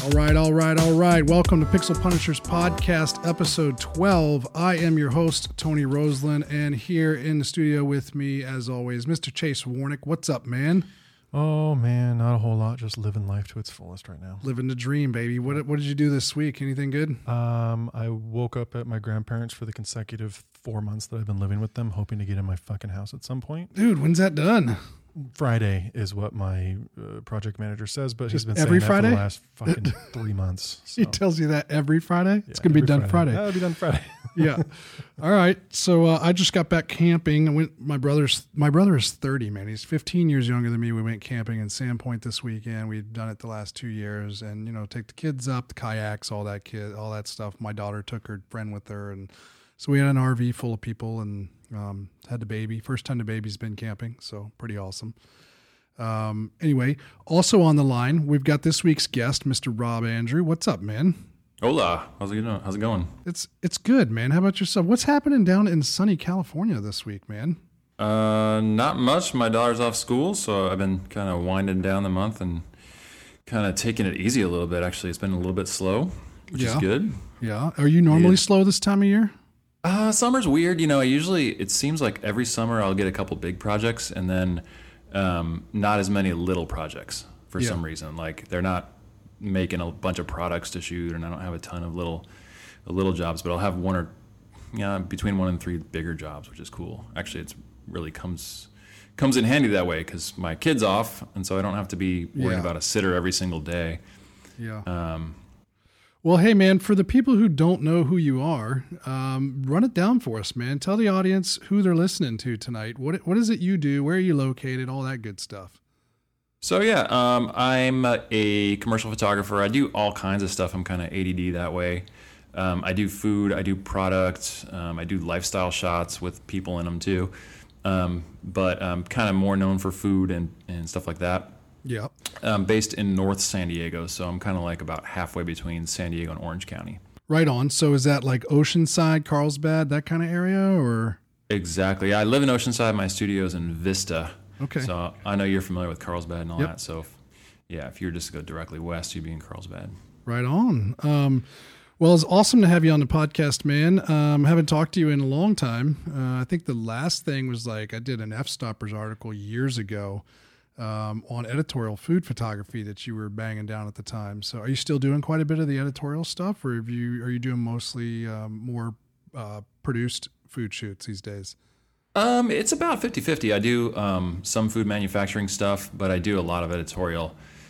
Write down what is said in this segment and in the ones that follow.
All right. Welcome to Pixel Punishers Podcast, episode 12. I am your host, Tony Roseland, and here in the studio with me, as always, Mr. Chase Warnick. What's up, man? Oh, man, not a whole lot. Just living life to its fullest right now. Living the dream, baby. What did you do this week? Anything good? I woke up at my grandparents for the consecutive 4 months that I've been living with them, hoping to get in my fucking house at some point. Dude, when's that done? Friday is what my project manager says, but he's been every saying Friday? that for the last fucking 3 months. So. He tells you that every Friday? It's going to be done Friday. It'll be done Friday. Yeah. All right. So I just got back camping. My brother is 30, man. He's 15 years younger than me. We went camping in Sandpoint this weekend. We've done it the last 2 years, and take the kids up, the kayaks, all that stuff. My daughter took her friend with her, and so we had an RV full of people and had the baby. First time the baby's been camping, so pretty awesome. Anyway, also on the line, we've got this week's guest, Mr. Rob Andrew. What's up, man? Hola. How's it going? It's good, man. How about yourself? What's happening down in sunny California this week, man? Not much. My daughter's off school, so I've been kind of winding down the month and kind of taking it easy a little bit. Actually, it's been a little bit slow, which is good. Yeah. Are you normally slow this time of year? Summer's weird. It seems like every summer I'll get a couple big projects and then not as many little projects for some reason. Like they're not making a bunch of products to shoot, and I don't have a ton of little jobs, but I'll have between 1 and 3 bigger jobs, which is cool. Actually, it's really comes in handy that way because my kid's off, and so I don't have to be worrying about a sitter every single day. Yeah. Well, hey, man, for the people who don't know who you are, run it down for us, man. Tell the audience who they're listening to tonight. What is it you do? Where are you located? All that good stuff. So, I'm a commercial photographer. I do all kinds of stuff. I'm kind of ADD that way. I do food. I do product. I do lifestyle shots with people in them, too. But I'm kind of more known for food and stuff like that. Yeah. I'm based in North San Diego, so I'm kind of like about halfway between San Diego and Orange County. Right on. So is that like Oceanside, Carlsbad, that kind of area, or? Exactly. I live in Oceanside. My studio's in Vista. Okay. So I know you're familiar with Carlsbad and all that. So, if you were just to go directly west, you'd be in Carlsbad. Right on. Well, it's awesome to have you on the podcast, man. Haven't talked to you in a long time. I think the last thing was I did an F-Stoppers article years ago on editorial food photography that you were banging down at the time. So are you still doing quite a bit of the editorial stuff, or are you doing mostly more produced food shoots these days? It's about 50-50. I do some food manufacturing stuff, but I do a lot of editorial.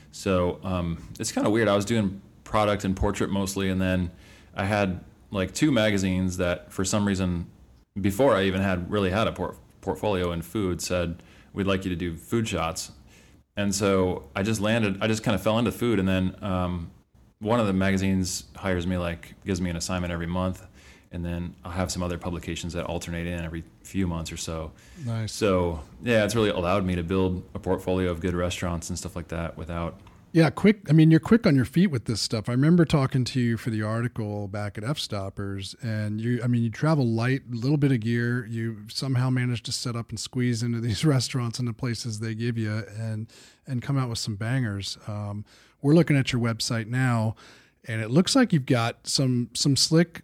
So it's kind of weird. I was doing product and portrait mostly, and then I had 2 magazines that for some reason, before I even had a portfolio in food, said, we'd like you to do food shots. And so I just kind of fell into food. And then one of the magazines hires me, gives me an assignment every month. And then I'll have some other publications that alternate in every few months or so. Nice. So, it's really allowed me to build a portfolio of good restaurants and stuff like that without... Yeah, quick. I mean, you're quick on your feet with this stuff. I remember talking to you for the article back at F-Stoppers, and you travel light, a little bit of gear. You somehow managed to set up and squeeze into these restaurants and the places they give you and come out with some bangers. We're looking at your website now, and it looks like you've got some slick,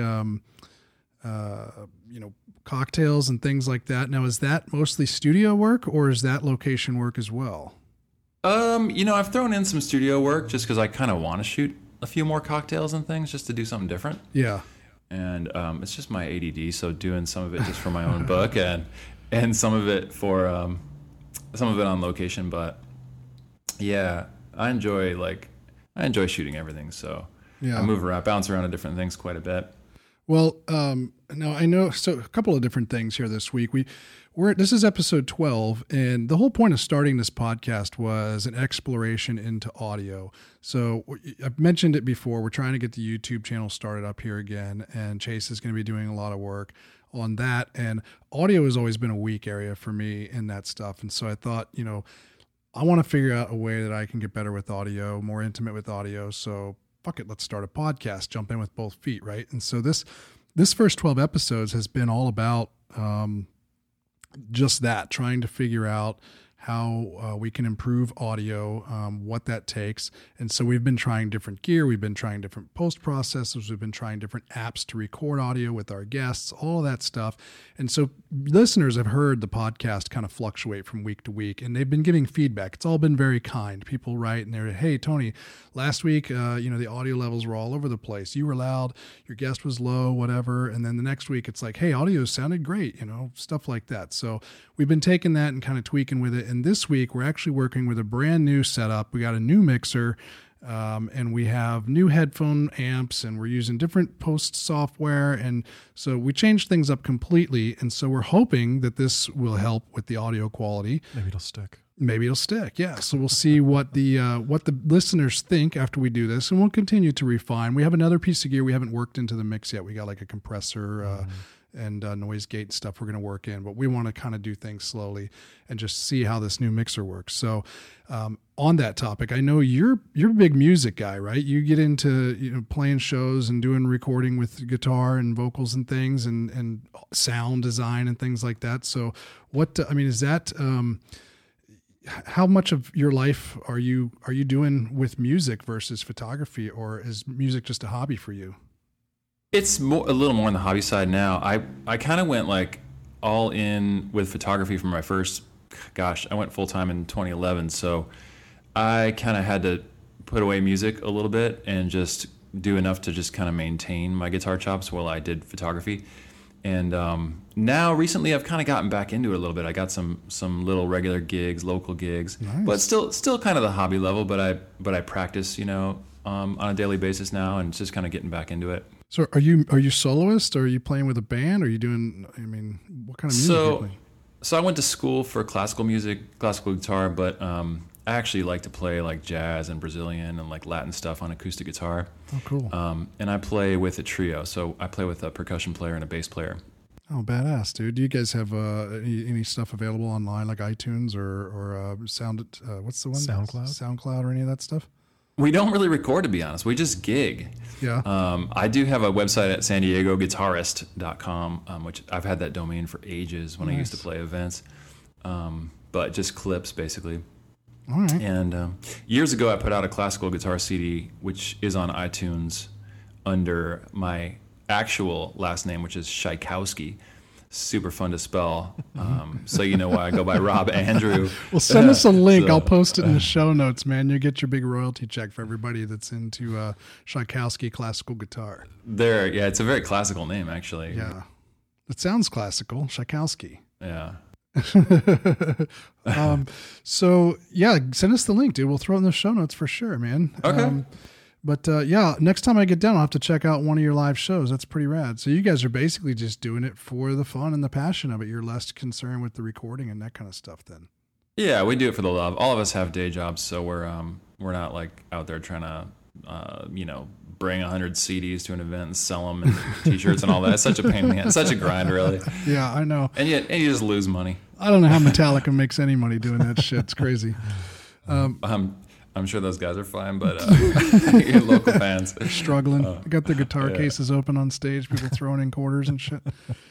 cocktails and things like that. Now, is that mostly studio work, or is that location work as well? I've thrown in some studio work just because I kind of want to shoot a few more cocktails and things just to do something different. Yeah. And it's just my ADD, so doing some of it just for my own book and some of it for some of it on location. But yeah, I enjoy shooting everything. So I move around, bounce around to different things quite a bit. Well, now I know, so a couple of different things here this week. This is episode 12, and the whole point of starting this podcast was an exploration into audio. So I've mentioned it before. We're trying to get the YouTube channel started up here again, and Chase is going to be doing a lot of work on that. And audio has always been a weak area for me in that stuff. And so I thought, I want to figure out a way that I can get better with audio, more intimate with audio. So fuck it, let's start a podcast, jump in with both feet, right? And so this first 12 episodes has been all about just that, trying to figure out how we can improve audio, what that takes. And so we've been trying different gear. We've been trying different post processors. We've been trying different apps to record audio with our guests, all that stuff. And so listeners have heard the podcast kind of fluctuate from week to week, and they've been giving feedback. It's all been very kind. People write and they're, hey, Tony, last week, the audio levels were all over the place. You were loud, your guest was low, whatever. And then the next week it's like, hey, audio sounded great, stuff like that. So we've been taking that and kind of tweaking with it. And this week we're actually working with a brand new setup. We got a new mixer, and we have new headphone amps, and we're using different post software. And so we changed things up completely. And so we're hoping that this will help with the audio quality. Maybe it'll stick. Yeah. So we'll see what the listeners think after we do this, and we'll continue to refine. We have another piece of gear we haven't worked into the mix yet. We got like a compressor, and noise gate stuff we're going to work in, but we want to kind of do things slowly and just see how this new mixer works. So, on that topic, I know you're a big music guy, right? You get into, playing shows and doing recording with guitar and vocals and things and sound design and things like that. So is that, how much of your life are you doing with music versus photography, or is music just a hobby for you? It's a little more on the hobby side now. I kind of went like all in with photography from my first, I went full time in 2011. So I kind of had to put away music a little bit and just do enough to just kind of maintain my guitar chops while I did photography. And now recently I've kind of gotten back into it a little bit. I got some little regular gigs, local gigs, nice. But still kind of the hobby level. But I practice, on a daily basis now, and it's just kind of getting back into it. So are you soloist, or are you playing with a band? Or are you doing, what kind of music are you playing? So I went to school for classical music, classical guitar, but I actually like to play like jazz and Brazilian and like Latin stuff on acoustic guitar. Oh, cool. And I play with a trio. So I play with a percussion player and a bass player. Oh, badass, dude. Do you guys have any stuff available online, like iTunes or what's the one? SoundCloud or any of that stuff? We don't really record, to be honest. We just gig. Yeah. I do have a website at san diego guitarist.com, which I've had that domain for ages when I used to play events. But just clips, basically. All right. And years ago, I put out a classical guitar CD, which is on iTunes under my actual last name, which is Tchaikovsky. Super fun to spell. So you know why I go by Rob Andrew. Well, send us a link. I'll post it in the show notes, man. You get your big royalty check for everybody that's into Tchaikovsky classical guitar. It's a very classical name, actually. Yeah. It sounds classical, Tchaikovsky. Yeah. So yeah, send us the link, dude. We'll throw it in the show notes for sure, man. Okay. But next time I get down, I'll have to check out one of your live shows. That's pretty rad. So you guys are basically just doing it for the fun and the passion of it. You're less concerned with the recording and that kind of stuff then. Yeah, we do it for the love. All of us have day jobs, so we're not like out there trying to bring 100 CDs to an event and sell them and T-shirts and all that. It's such a pain in the ass. It's such a grind, really. Yeah, I know. And you just lose money. I don't know how Metallica makes any money doing that shit. It's crazy. I'm sure those guys are fine, but your local fans they're struggling. They got their guitar cases open on stage, people throwing in quarters and shit.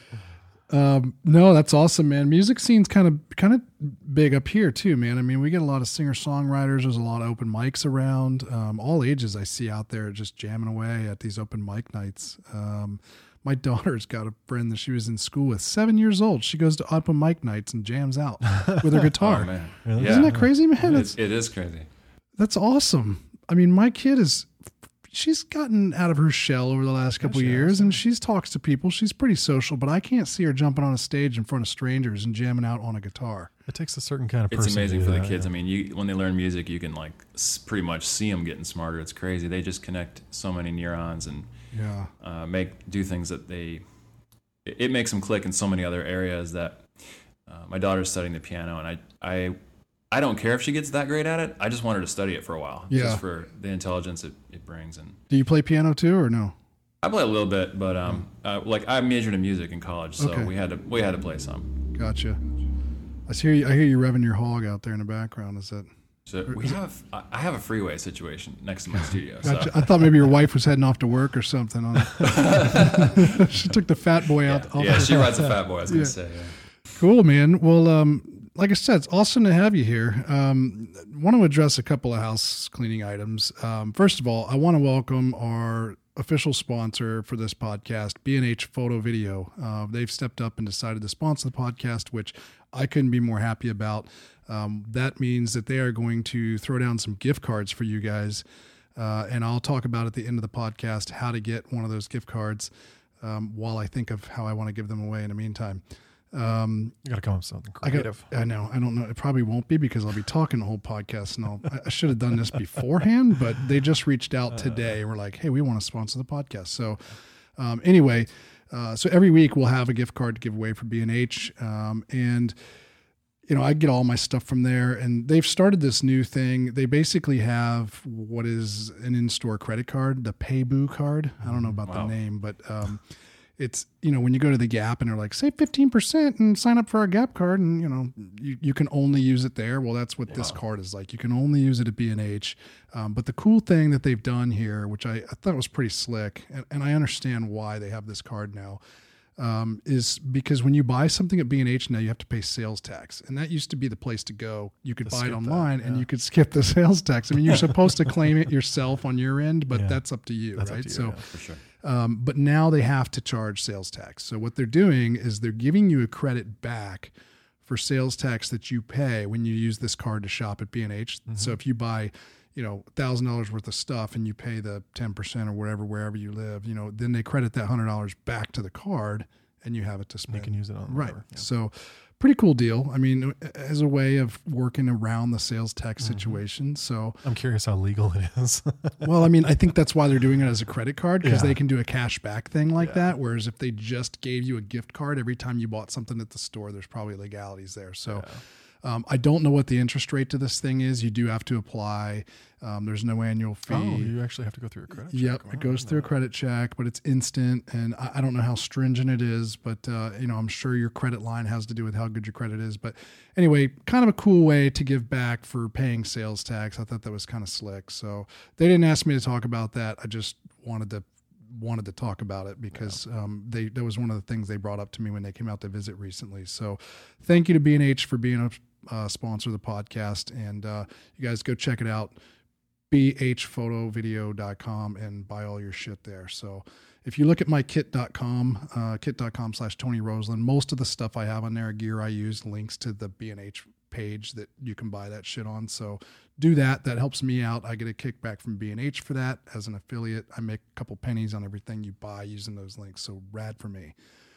No, that's awesome, man. Music scene's kind of big up here too, man. I mean, we get a lot of singer-songwriters. There's a lot of open mics around. All ages I see out there just jamming away at these open mic nights. My daughter's got a friend that she was in school with, 7 years old. She goes to open mic nights and jams out with her guitar. Oh, man. Really? Isn't that crazy, man? It is crazy. That's awesome. I mean, my kid she's gotten out of her shell over the last couple of years, and she talks to people. She's pretty social, but I can't see her jumping on a stage in front of strangers and jamming out on a guitar. It takes a certain kind of person. It's amazing for the kids. Yeah. I mean, when they learn music, you can like pretty much see them getting smarter. It's crazy. They just connect so many neurons and do things that it makes them click in so many other areas that my daughter's studying the piano, and I don't care if she gets that great at it. I just want her to study it for a while, just for the intelligence it brings. And do you play piano too, or no? I play a little bit, but I majored in music in college, so we had to play some. Gotcha. I hear you revving your hog out there in the background. Is that? So I have a freeway situation next to my studio. Gotcha. So. I thought maybe your wife was heading off to work or something. She took the fat boy out. Yeah, she rides a fat boy. I was gonna say. Yeah. Cool, man. Well, like I said, it's awesome to have you here. Want to address a couple of house cleaning items. First of all, I want to welcome our official sponsor for this podcast, B&H Photo Video. They've stepped up and decided to sponsor the podcast, which I couldn't be more happy about. That means that they are going to throw down some gift cards for you guys. And I'll talk about at the end of the podcast how to get one of those gift cards while I think of how I want to give them away in the meantime. You got to come up with something creative. I know. I don't know. It probably won't be because I'll be talking the whole podcast, and I should have done this beforehand, but they just reached out today and were like, hey, we want to sponsor the podcast. So anyway, so every week we'll have a gift card to give away for B&H. And I get all my stuff from there, and they've started this new thing. They basically have what is an in-store credit card, the Payboo card. I don't know about the name, but it's, when you go to the Gap and they're like, save 15% and sign up for our Gap card, and, you can only use it there. Well, that's what this card is like. You can only use it at B&H. But the cool thing that they've done here, which I thought was pretty slick, and I understand why they have this card now, is because when you buy something at B&H now, you have to pay sales tax. And that used to be the place to go. You could buy it online and you could skip the sales tax. I mean, you're supposed to claim it yourself on your end, but that's up to you, right? Up to you, so, for sure. But now they have to charge sales tax. So what they're doing is they're giving you a credit back for sales tax that you pay when you use this card to shop at B&H. Mm-hmm. So if you buy $1,000 worth of stuff and you pay the 10% or whatever, wherever you live, then they credit that $100 back to the card and you have it to spend. You can use it on right. Yeah. So pretty cool deal. I mean, as a way of working around the sales tax situation. So I'm curious how legal it is. Well, I mean, I think that's why they're doing it as a credit card, because they can do a cash back thing like that. Whereas if they just gave you a gift card every time you bought something at the store, there's probably legalities there. So I don't know what the interest rate to this thing is. You do have to apply. There's no annual fee. Oh, you actually have to go through a credit check. Yep, it goes through a credit check, but it's instant. And I don't know how stringent it is, but I'm sure your credit line has to do with how good your credit is. But anyway, kind of a cool way to give back for paying sales tax. I thought that was kind of slick. So they didn't ask me to talk about that. I just wanted to talk about it because that was one of the things they brought up to me when they came out to visit recently. So thank you to B&H for being a sponsor of the podcast, and you guys go check it out, bhphotovideo.com, and buy all your shit there. So if you look at my kit.com, kit.com/Tony Roseland, most of the stuff I have on there, gear I use, links to the B&H page that you can buy that shit on. So do that. That helps me out. I get a kickback from B&H for that. As an affiliate, I make a couple pennies on everything you buy using those links. So rad for me.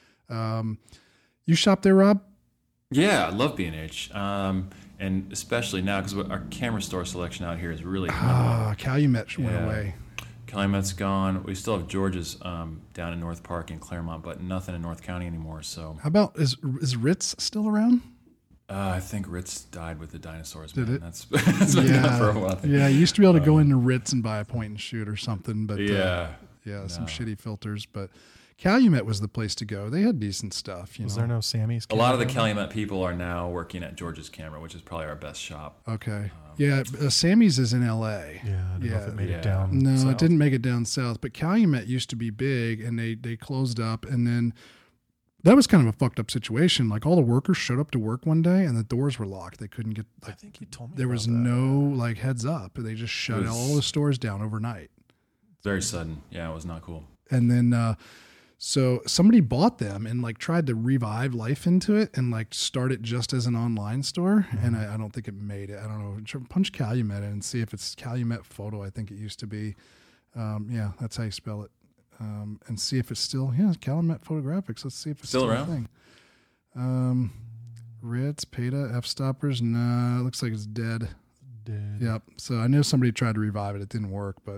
You shop there, Rob? Yeah, I love B&H. And especially now because our camera store selection out here is really Calumet went away. Calumet's gone. We still have George's down in North Park in Claremont, but nothing in North County anymore. So how about, is Ritz still around? I think Ritz died with the dinosaurs. Did man. it? That's been gone for a while. Yeah, you used to be able to go into Ritz and buy a point and shoot or something, but some shitty filters. But Calumet was the place to go. They had decent stuff. Was there no Sammy's? A lot of the Calumet people are now working at George's Camera, which is probably our best shop. Okay. Sammy's is in L.A. Yeah, I don't know if it made it down No, south. it didn't make it down south. But Calumet used to be big, and they closed up. And then that was kind of a fucked up situation. Like all the workers showed up to work one day, and the doors were locked. They couldn't get. I think you told me there was no heads up. They just shut all the stores down overnight. Very sudden. Yeah, it was not cool. And then. So somebody bought them and tried to revive life into it and start it just as an online store. Mm-hmm. And I don't think it made it. I don't know. Punch Calumet in and see if it's Calumet Photo. I think it used to be. That's how you spell it. And see if it's still, Calumet Photographics. Let's see if it's still around. A thing. Ritz, Peta, F-Stoppers. No, it looks like it's dead. Yep. So I know somebody tried to revive it. It didn't work, but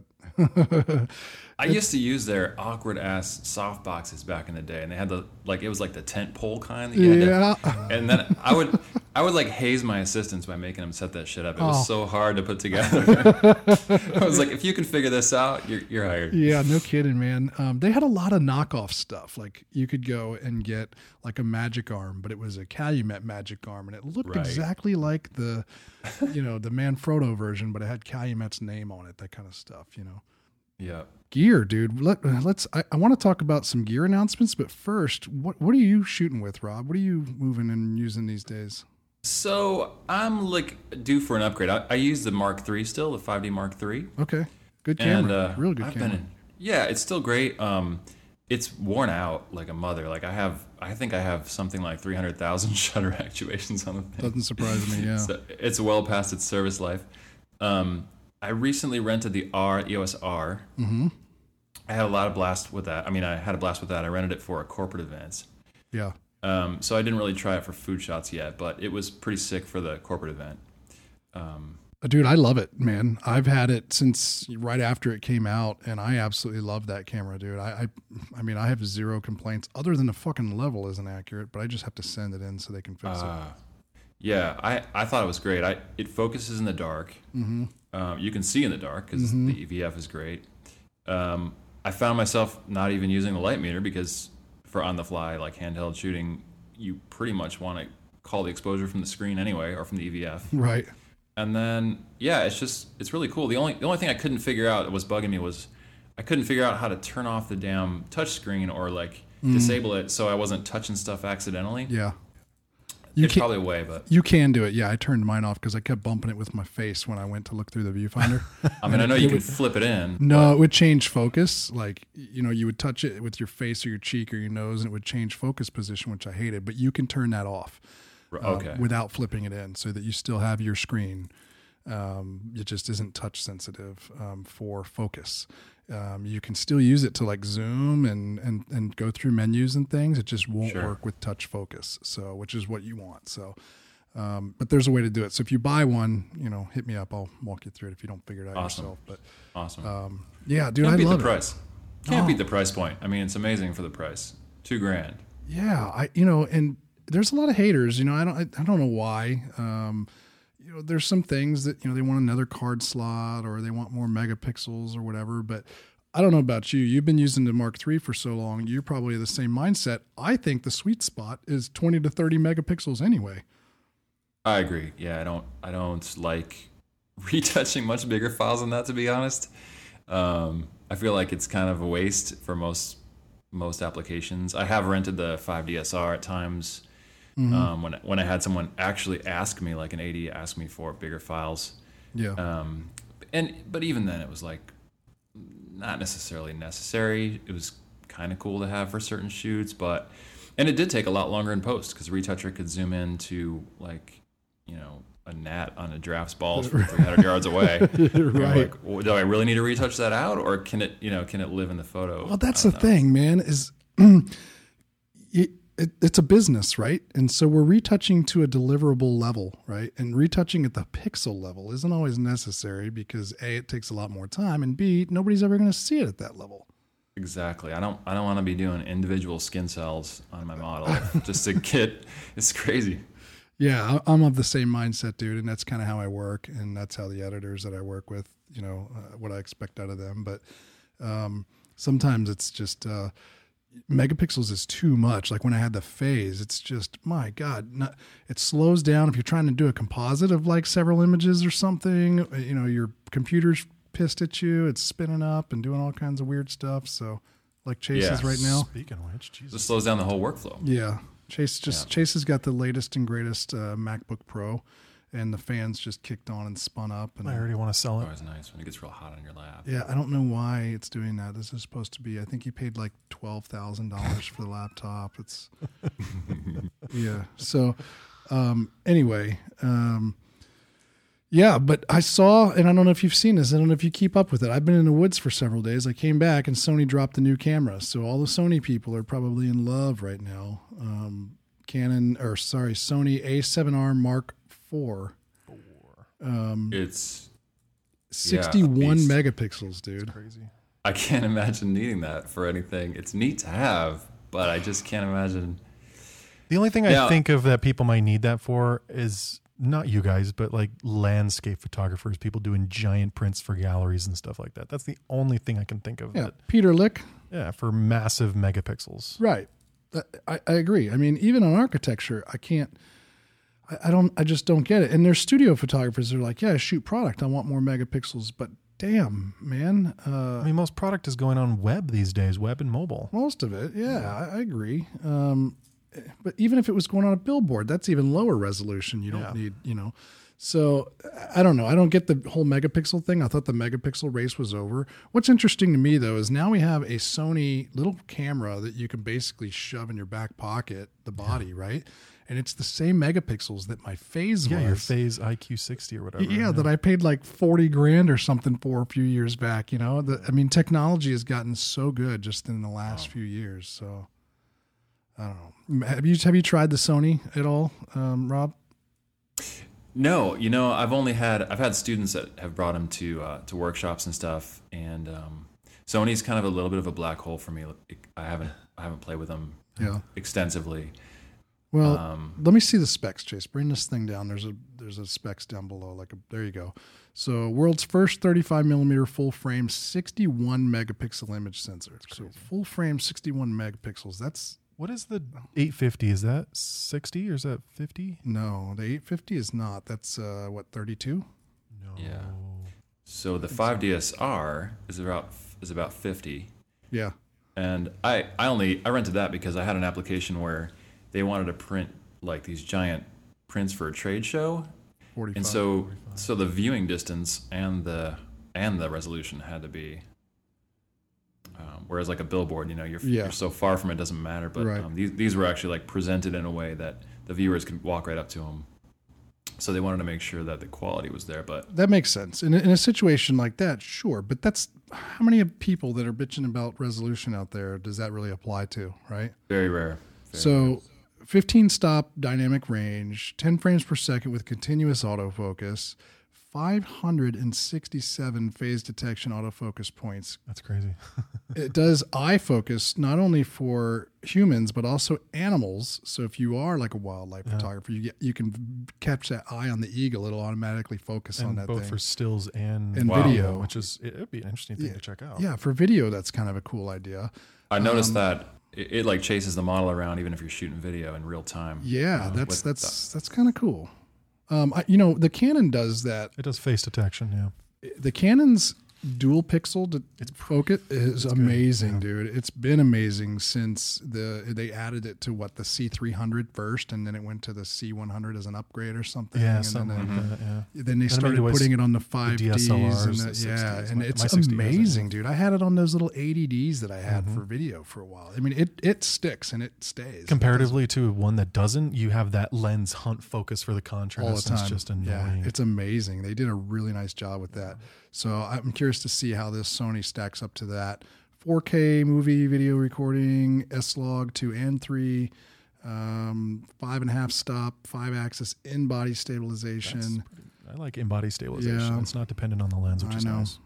I used to use their awkward ass soft boxes back in the day, and they had it was like the tent pole kind that you had to, and then I would haze my assistants by making them set that shit up. It was so hard to put together. I was like, if you can figure this out, you're hired. Yeah, no kidding, man. They had a lot of knockoff stuff. Like you could go and get a magic arm, but it was a Calumet magic arm, and it looked exactly like the the Manfrotto version, but it had Calumet's name on it, that kind of stuff, Yeah. Gear, dude. I want to talk about some gear announcements, but first, what are you shooting with, Rob? What are you moving and using these days? So I'm like due for an upgrade. I use the Mark III still, the 5D Mark III. Okay. Good And camera. Real good camera. yeah, it's still great. It's worn out like a mother. Like I think I have something like 300,000 shutter actuations on the thing. Doesn't surprise me, yeah. So it's well past its service life. I recently rented the EOS R. Mm-hmm. I had a lot of blast with that. I mean, I had a blast with that. I rented it for a corporate event. Yeah. So I didn't really try it for food shots yet, but it was pretty sick for the corporate event. Dude, I love it, man. I've had it since right after it came out, and I absolutely love that camera, dude. I mean, I have zero complaints other than the fucking level isn't accurate, but I just have to send it in so they can fix it. Yeah, I thought it was great. It focuses in the dark. Mm-hmm. You can see in the dark because the EVF is great. I found myself not even using the light meter because for on the fly, like handheld shooting, you pretty much want to call the exposure from the screen anyway or from the EVF. Right. And then yeah, it's really cool. The only thing I couldn't figure out that was bugging me was I couldn't figure out how to turn off the damn touch screen or like disable it so I wasn't touching stuff accidentally. Yeah. There's probably a way, but you can do it. Yeah, I turned mine off because I kept bumping it with my face when I went to look through the viewfinder. I mean, I know you can flip it in. No, it would change focus. Like, you know, you would touch it with your face or your cheek or your nose, and it would change focus position, which I hated. But you can turn that off without flipping it in, so that you still have your screen. It just isn't touch sensitive for focus. You can still use it to like zoom and go through menus and things. It just won't work with touch focus. So, which is what you want. So, but there's a way to do it. So if you buy one, you know, hit me up. I'll walk you through it if you don't figure it out yourself. But awesome. Yeah, dude, Can't I beat love the price. Can't beat the price point. I mean, it's amazing for the price. $2,000. Yeah, and there's a lot of haters. You know, I don't know why. You know, there's some things that, you know, they want another card slot or they want more megapixels or whatever. But I don't know about you. You've been using the Mark III for so long. You're probably the same mindset. I think the sweet spot is 20 to 30 megapixels anyway. I agree. Yeah, I don't like retouching much bigger files than that, to be honest. I feel like it's kind of a waste for most applications. I have rented the 5DSR at times. When I had someone actually ask me, like an AD ask me for bigger files. Yeah. But even then it was like not necessarily necessary. It was kind of cool to have for certain shoots, and it did take a lot longer in post because the retoucher could zoom in to like, you know, a gnat on a giraffe's balls from 300 yards away. Right. Like, do I really need to retouch that out, or can it live in the photo? Well, that's the thing, man, is it's a business, right? And so we're retouching to a deliverable level, right? And retouching at the pixel level isn't always necessary because A, it takes a lot more time, and B, nobody's ever going to see it at that level. Exactly. I don't want to be doing individual skin cells on my model just to get. It's crazy. Yeah, I'm of the same mindset, dude, and that's kind of how I work, and that's how the editors that I work with, you know, what I expect out of them. But sometimes it's just megapixels is too much. Like when I had the phase, it's just, my God, it slows down. If you're trying to do a composite of like several images or something, you know, your computer's pissed at you. It's spinning up and doing all kinds of weird stuff. So like Chase is right now. Speaking of which, Jesus. It slows down the whole workflow. Yeah. Chase has got the latest and greatest MacBook Pro, and the fans just kicked on and spun up. And I already want to sell it. Always nice when it gets real hot on your lap. Yeah, I don't know why it's doing that. This is supposed to be. I think he paid like $12,000 for the laptop. It's yeah. So anyway, yeah. But I saw, and I don't know if you've seen this. I don't know if you keep up with it. I've been in the woods for several days. I came back and Sony dropped a new camera. So all the Sony people are probably in love right now. Sony A7R Mark IV. It's 61 megapixels, dude. That's crazy. I can't imagine needing that for anything. It's neat to have, but I just can't imagine. The only thing I think of that people might need that for is not you guys, but like landscape photographers, people doing giant prints for galleries and stuff like that. That's the only thing I can think of. Yeah, Peter Lick. Yeah, for massive megapixels. Right. I agree. I mean, even on architecture, I just don't get it. And there's studio photographers that are like, yeah, I shoot product. I want more megapixels, but damn, man. I mean, most product is going on web these days, web and mobile. Most of it. Yeah, I agree. but even if it was going on a billboard, that's even lower resolution. You don't need, So I don't know. I don't get the whole megapixel thing. I thought the megapixel race was over. What's interesting to me, though, is now we have a Sony little camera that you can basically shove in your back pocket, the body, right? And it's the same megapixels that my Phase was. Yeah, your Phase IQ60 or whatever. Yeah, that I paid like $40,000 or something for a few years back. Technology has gotten so good just in the last few years. So I don't know. Have you tried the Sony at all, Rob? No, I've had students that have brought them to workshops and stuff, and Sony's kind of a little bit of a black hole for me. I haven't played with them extensively. Well, let me see the specs, Chase. Bring this thing down. There's a specs down below. There you go. So, world's first 35 millimeter full frame, 61 megapixel image sensor. So, full frame, 61 megapixels. That's. What is the 850? Is that 60 or is that 50? No, the 850 is not. That's 32? No. Yeah. So the 5DSR is about 50. Yeah. And I rented that because I had an application where they wanted to print like these giant prints for a trade show. 45. And so the viewing distance and the resolution had to be whereas like a billboard, you're so far from it, doesn't matter. But right. These were actually like presented in a way that the viewers could walk right up to them. So they wanted to make sure that the quality was there. But that makes sense in a situation like that, sure. But that's how many people that are bitching about resolution out there does that really apply to, right? Very rare. Very rare. 15 stop dynamic range, 10 frames per second with continuous autofocus. 567 phase detection autofocus points. That's crazy. It does eye focus not only for humans but also animals. So if you are like a wildlife photographer, you can catch that eye on the eagle. It'll automatically focus on that both thing. For stills and video, which is it'd be an interesting thing to check out. Yeah, for video, that's kind of a cool idea. I noticed that it like chases the model around even if you're shooting video in real time. Yeah, that's kind of cool. The Canon does that. It does face detection, yeah. The Canon's dual pixel focus is amazing, dude. It's been amazing since they added it to the C300 first, and then it went to the C100 as an upgrade or something. Yeah, and something like that, yeah. Then they started putting it on the 5Ds. The DSLRs, and it's amazing, dude. I had it on those little 80Ds that I had for video for a while. I mean, it sticks and it stays. Comparatively to one that doesn't, you have that lens hunt focus for the contrast. All the time. It's just annoying. Yeah, it's amazing. They did a really nice job with that. So I'm curious to see how this Sony stacks up to that. 4K movie video recording, S-Log 2 and 3, 5.5 stop, 5-axis in-body stabilization. I like in-body stabilization. Yeah. It's not dependent on the lens, which is nice.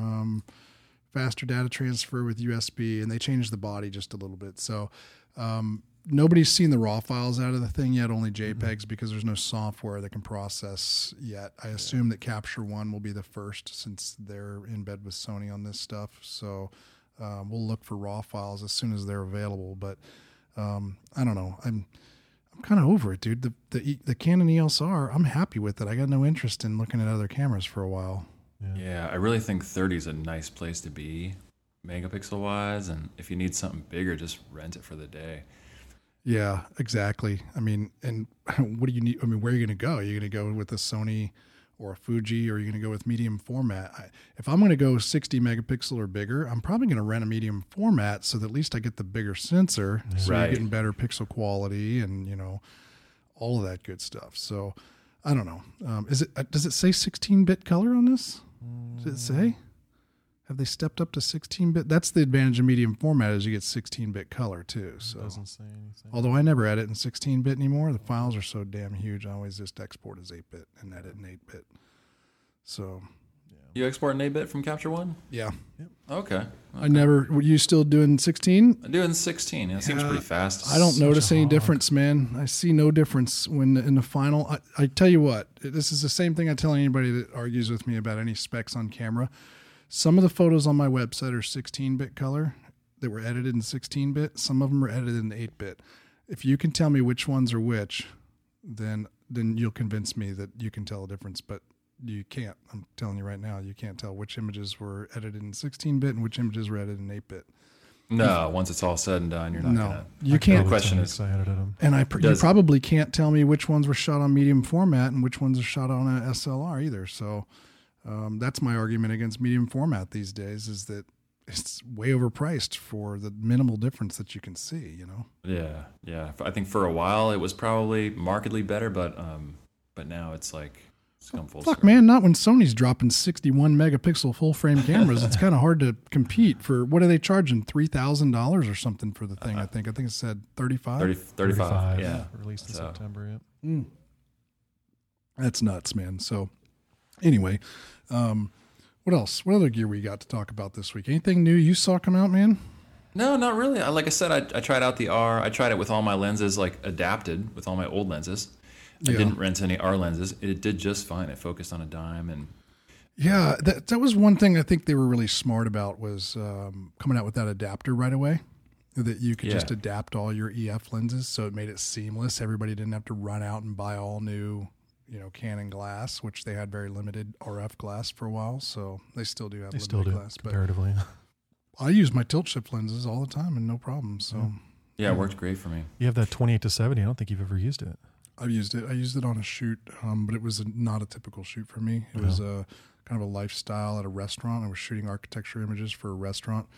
Faster data transfer with USB, and they changed the body just a little bit. So nobody's seen the raw files out of the thing yet, only JPEGs, because there's no software that can process yet. I assume that Capture One will be the first since they're in bed with Sony on this stuff. So we'll look for raw files as soon as they're available. But I don't know. I'm kind of over it, dude. The Canon EOS R, I'm happy with it. I got no interest in looking at other cameras for a while. Yeah, I really think 30 is a nice place to be, megapixel wise. And if you need something bigger, just rent it for the day. Yeah, exactly. I mean, and what do you need? I mean, where are you going to go? Are you going to go with a Sony or a Fuji, or are you going to go with medium format? If I'm going to go 60 megapixel or bigger, I'm probably going to rent a medium format so that at least I get the bigger sensor, so you're getting better pixel quality and, all of that good stuff. So I don't know. Does it say 16-bit color on this? Does it say? Have they stepped up to 16-bit? That's the advantage of medium format, is you get 16-bit color too. So it doesn't say anything. Although I never edit in 16-bit anymore. The files are so damn huge. I always just export as 8-bit and edit in 8-bit. So you export in 8-bit from Capture One? Yeah. Yep. Okay. Were you still doing 16? I'm doing 16. It seems pretty fast. I don't notice any difference, man. I see no difference when in the final. I tell you what, this is the same thing I tell anybody that argues with me about any specs on camera. Some of the photos on my website are 16-bit color that were edited in 16-bit. Some of them are edited in 8-bit. If you can tell me which ones are which, then you'll convince me that you can tell a difference. But you can't. I'm telling you right now, you can't tell which images were edited in 16-bit and which images were edited in 8-bit. No, once it's all said and done, you're not gonna. You can't. The question is, and you probably can't tell me which ones were shot on medium format and which ones are shot on a SLR either. So that's my argument against medium format these days, is that it's way overpriced for the minimal difference that you can see. You know. Yeah. I think for a while it was probably markedly better, but now it's like. Fuck, man, not when Sony's dropping 61 megapixel full frame cameras. It's kind of hard to compete for. What are they charging? $3,000 or something for the thing? I think it said 35. 35. Yeah, released in September. Yeah. That's nuts, man. So anyway, what else? What other gear we got to talk about this week? Anything new you saw come out, man? No, not really. Like I said, I tried out the R. I tried it with all my lenses, like adapted with all my old lenses. I didn't rent any R lenses. It did just fine. It focused on a dime, and that was one thing I think they were really smart about, was coming out with that adapter right away, that you could just adapt all your EF lenses, so it made it seamless. Everybody didn't have to run out and buy all new, Canon glass, which they had very limited RF glass for a while. So they still do have limited glass, comparatively. But I use my tilt shift lenses all the time and no problem. So it worked great for me. You have that 28-70. I don't think you've ever used it. I've used it. I used it on a shoot, but it was not a typical shoot for me. It was a kind of a lifestyle at a restaurant. I was shooting architecture images for a restaurant,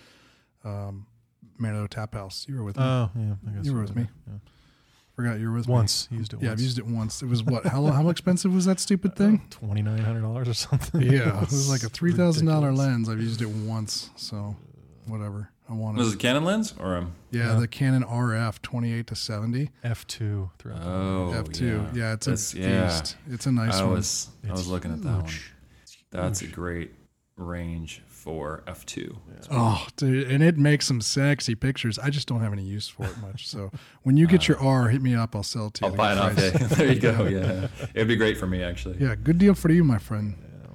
Manitou Tap House. You were with me. Oh, yeah. I guess you were with me. Yeah. Forgot you were with me. Used it once. Yeah, I've used it once. It was what? How expensive was that stupid thing? $2,900 or something. Yeah, it was like a $3,000 lens. I've used it once, so whatever. I wanted. Was it a Canon lens or the Canon RF 28-70 f2. F2. Yeah, it's a beast. It's a nice one. I was looking at that one. That's a great range for f2. Yeah. Oh, dude, and it makes some sexy pictures. I just don't have any use for it much. So when you get your R, hit me up. I'll sell it to you. I'll buy it off. There you go. Yeah, it'd be great for me actually. Yeah, good deal for you, my friend.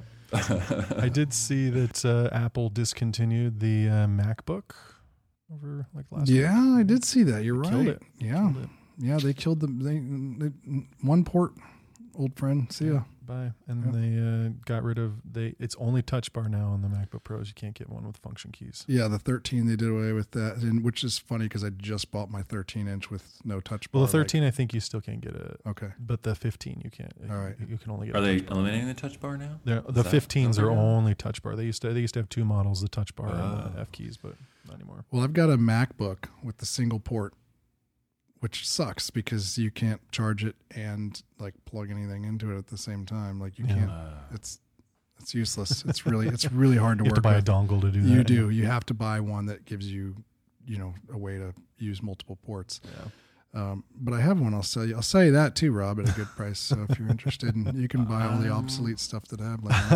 I did see that Apple discontinued the MacBook over last week. Yeah, I did see that. You're right. Killed it. Yeah, they killed they one port. Old friend, see ya. Bye. And they got rid of it's only touch bar now on the MacBook Pros. You can't get one with function keys. Yeah, the 13 they did away with that, and which is funny because I just bought my 13-inch with no touch bar. Well, the 13 I think you still can't get it. Okay, but the 15 you can't. All right, you can only get. Are they eliminating the touch bar now? The 15s are only touch bar. They used to have two models, the touch bar and the F keys, but not anymore. Well, I've got a MacBook with the single port, which sucks because you can't charge it and plug anything into it at the same time. You can't. It's useless. It's really hard to work. You have to buy a dongle to do that. You do. You have to buy one that gives you, a way to use multiple ports. Yeah. But I have one. I'll sell you. I'll sell you that too, Rob, at a good price. So if you're interested, and you can buy all the obsolete stuff that I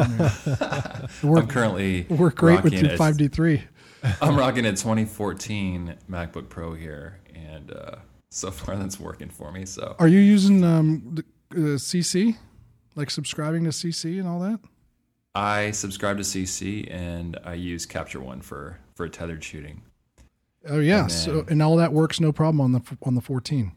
have. I'm currently work great with 5D3. I'm rocking a 2014 MacBook Pro here, and so far that's working for me. So are you using the CC, subscribing to CC and all that? I subscribe to CC and I use Capture One for tethered shooting. Oh yeah, and all that works no problem on the 14.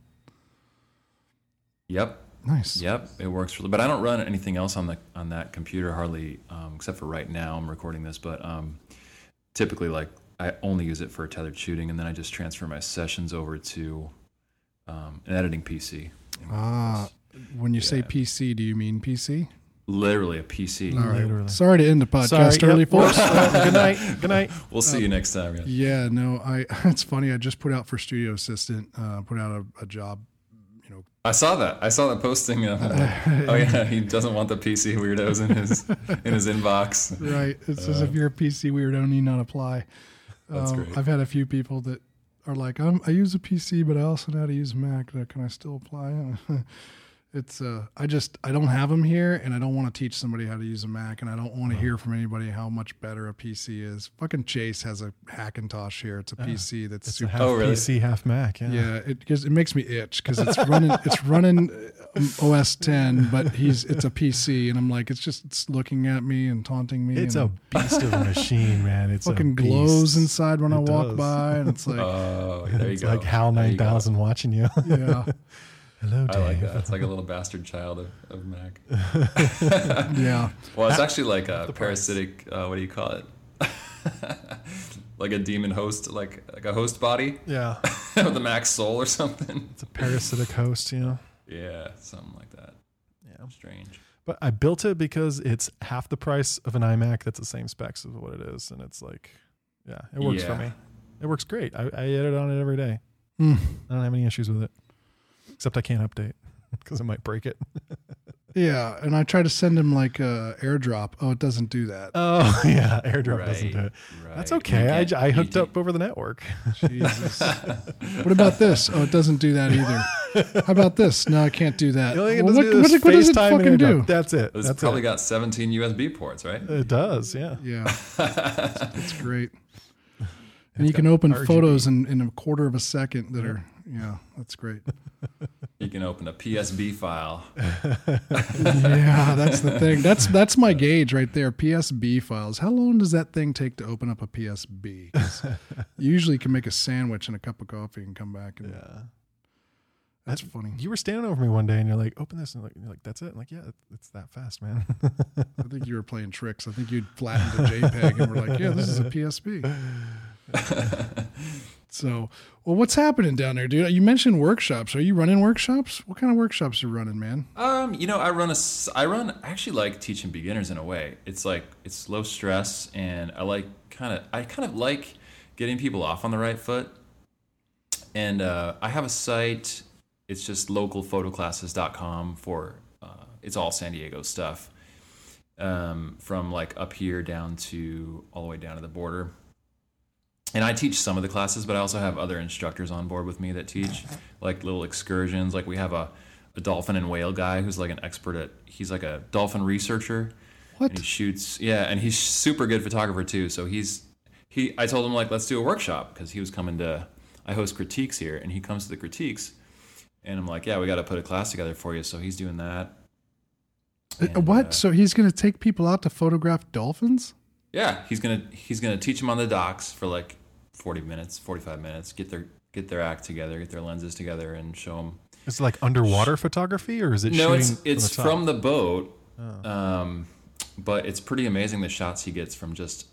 Yep. Nice. Yep, it works but I don't run anything else on that computer hardly, except for right now I'm recording this. But typically, I only use it for tethered shooting, and then I just transfer my sessions over to an editing PC. When you say PC, do you mean PC? Literally a PC. All right. Literally. Sorry to end the podcast early, folks. Good night. Good night. We'll see you next time. Yeah. No, it's funny. I just put out for Studio Assistant, put out a job. I saw that. I saw that posting. Oh yeah, he doesn't want the PC weirdos in his inbox. Right. It says if you're a PC weirdo, need not apply. That's great. I've had a few people that are like, I use a PC, but I also know how to use a Mac. Can I still apply? It's I don't have them here, and I don't want to teach somebody how to use a Mac, and I don't want to hear from anybody how much better a PC is. Fucking Chase has a Hackintosh here. It's a PC that's it's super. Half PC, half Mac. Yeah, it makes me itch because it's running OS 10, but it's a PC, and I'm like, it's looking at me and taunting me. It's a beast of a machine, man. It's fucking glows inside when I walk by, and it's like, oh, there you it's go. Like HAL 9000 watching you. Yeah. Hello, Dave. I like that. It's like a little bastard child of Mac. Yeah. Well, it's actually like a parasitic, what do you call it? like a demon host, like a host body. Yeah. With a max soul or something. It's a parasitic host, Yeah, something like that. Yeah. Strange. But I built it because it's half the price of an iMac that's the same specs as what it is. And it's like, yeah, it works for me. It works great. I edit on it every day. I don't have any issues with it. Except I can't update because it might break it. Yeah, and I try to send him like a AirDrop. Oh, it doesn't do that. Oh, yeah, AirDrop doesn't do it. Right. That's okay. I hooked up over the network. Jesus. What about this? Oh, it doesn't do that either. How about this? No, I can't do that. What does it fucking do? That's it. It's probably got 17 USB ports, right? It does, yeah. Yeah. It's great. And you can open RGB photos in a quarter of a second that are, that's great. You can open a PSB file. Yeah, that's the thing. That's my gauge right there. PSB files. How long does that thing take to open up a PSB? 'Cause you usually can make a sandwich and a cup of coffee and come back. And that's funny. You were standing over me one day and you're like, open this. And you're like, that's it? I'm like, yeah, it's that fast, man. I think you were playing tricks. I think you'd flattened a JPEG and we're like, yeah, this is a PSB. So, well, what's happening down there, dude? You mentioned workshops. Are you running workshops? What kind of workshops are you running, man? I actually like teaching beginners in a way. It's low stress, and I kind of like getting people off on the right foot. And I have a site. It's just localphotoclasses.com for it's all San Diego stuff, from like up here down to all the way down to the border. And I teach some of the classes, but I also have other instructors on board with me that teach like little excursions. Like we have a dolphin and whale guy who's like an expert he's like a dolphin researcher. What? And he shoots, and he's super good photographer too. So I told him like, let's do a workshop, because he was coming I host critiques here, and he comes to the critiques, and I'm like, yeah, we got to put a class together for you. So he's doing that. And, what? So he's going to take people out to photograph dolphins? Yeah, he's gonna teach them on the docks for like 45 minutes, get their act together, get their lenses together, and show them. Is it like underwater photography, or is it? No, it's from the boat. Oh. But it's pretty amazing the shots he gets from just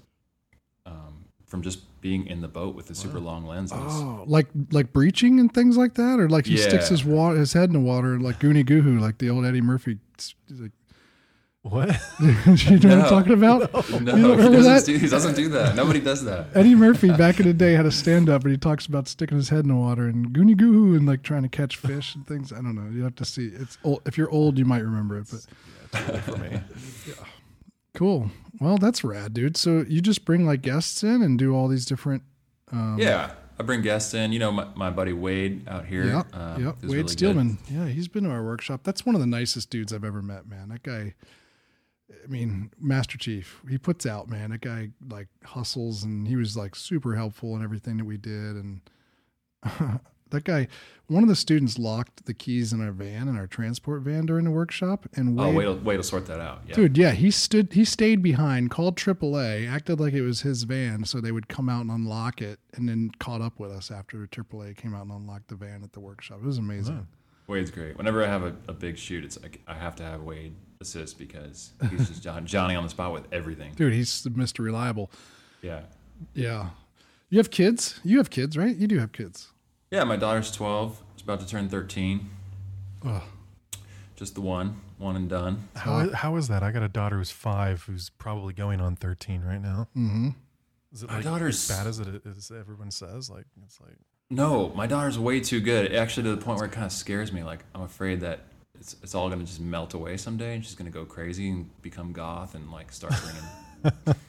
being in the boat with the super long lenses. Oh, like breaching and things like that, or like he sticks his head in the water like Goonie Goo, like the old Eddie Murphy. Like, what? You know what I'm talking about? No, you don't remember that? He doesn't do that. Nobody does that. Eddie Murphy back in the day had a stand-up, and he talks about sticking his head in the water and Goonie Goo and like trying to catch fish and things. I don't know. You have to see. It's old. If you're old, you might remember it. But it's old for me. Yeah. Cool. Well, that's rad, dude. So you just bring like guests in and do all these different. Yeah, I bring guests in. You know, my buddy Wade out here. Yep. Wade really Steelman. Good. Yeah, he's been to our workshop. That's one of the nicest dudes I've ever met, man. That guy. I mean, Master Chief, he puts out, man. That guy like hustles, and he was like super helpful in everything that we did. And that guy, one of the students locked the keys in our van, in our transport van during the workshop. And wait to sort that out. Yeah. Dude, yeah, he stayed behind, called AAA, acted like it was his van, so they would come out and unlock it, and then caught up with us after AAA came out and unlocked the van at the workshop. It was amazing. Wow. Wade's great. Whenever I have a big shoot, it's like I have to have Wade assist, because he's just Johnny on the spot with everything. Dude, he's Mr. Reliable. Yeah. Yeah. You have kids? You have kids, right? You do have kids. Yeah, my daughter's 12. She's about to turn 13. Oh. Just the one and done. How is that? I got a daughter who's 5 who's probably going on 13 right now. Mm-hmm. Is it like as bad as everyone says? Like, it's like. No, my daughter's way too good. Actually, to the point where it kind of scares me. Like, I'm afraid that it's all going to just melt away someday, and she's going to go crazy and become goth and like start bringing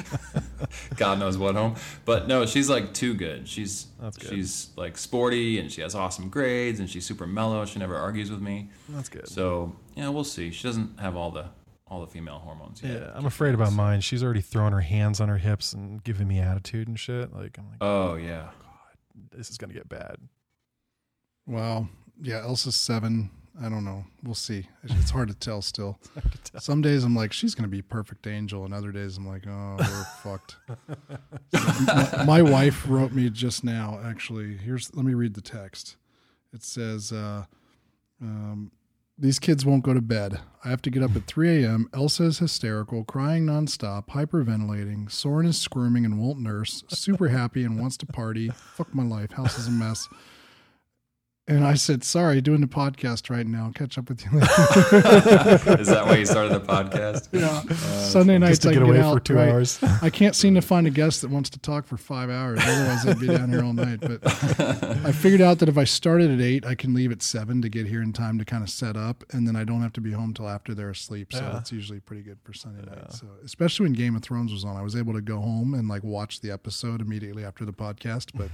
God knows what home. But no, she's like too good. She's like sporty, and she has awesome grades, and she's super mellow. She never argues with me. That's good. So yeah, we'll see. She doesn't have all the female hormones yet. Yeah, I'm afraid about mine. She's already throwing her hands on her hips and giving me attitude and shit. Like, I'm like, oh yeah. This is going to get bad. Wow. Yeah, Elsa's 7. I don't know. We'll see. It's hard to tell still. Some days I'm like, she's going to be a perfect angel. And other days I'm like, oh, we're fucked. My wife wrote me just now, actually. Let me read the text. It says, These kids won't go to bed. I have to get up at 3 a.m. Elsa is hysterical, crying nonstop, hyperventilating. Soren is squirming and won't nurse. Super happy and wants to party. Fuck my life. House is a mess. And I said, sorry, doing the podcast right now. I'll catch up with you later. Is that why you started the podcast? Yeah. Sunday nights just to I get get away out, for 2 right? hours. I can't seem to find a guest that wants to talk for 5 hours. Otherwise, I'd be down here all night. But I figured out that if I started at 8, I can leave at 7 to get here in time to kind of set up. And then I don't have to be home till after they're asleep. So it's usually pretty good for Sunday night. So especially when Game of Thrones was on, I was able to go home and like watch the episode immediately after the podcast. But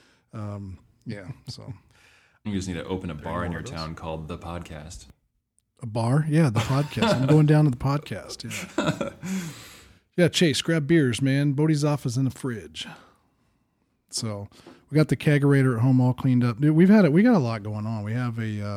yeah, so. You just need to open a bar in your town called The Podcast. A bar? Yeah, the podcast. I'm going down to the podcast. Yeah. Yeah, Chase, grab beers, man. Bodie's off is in the fridge. So we got the kegerator at home all cleaned up. Dude, we got a lot going on. We have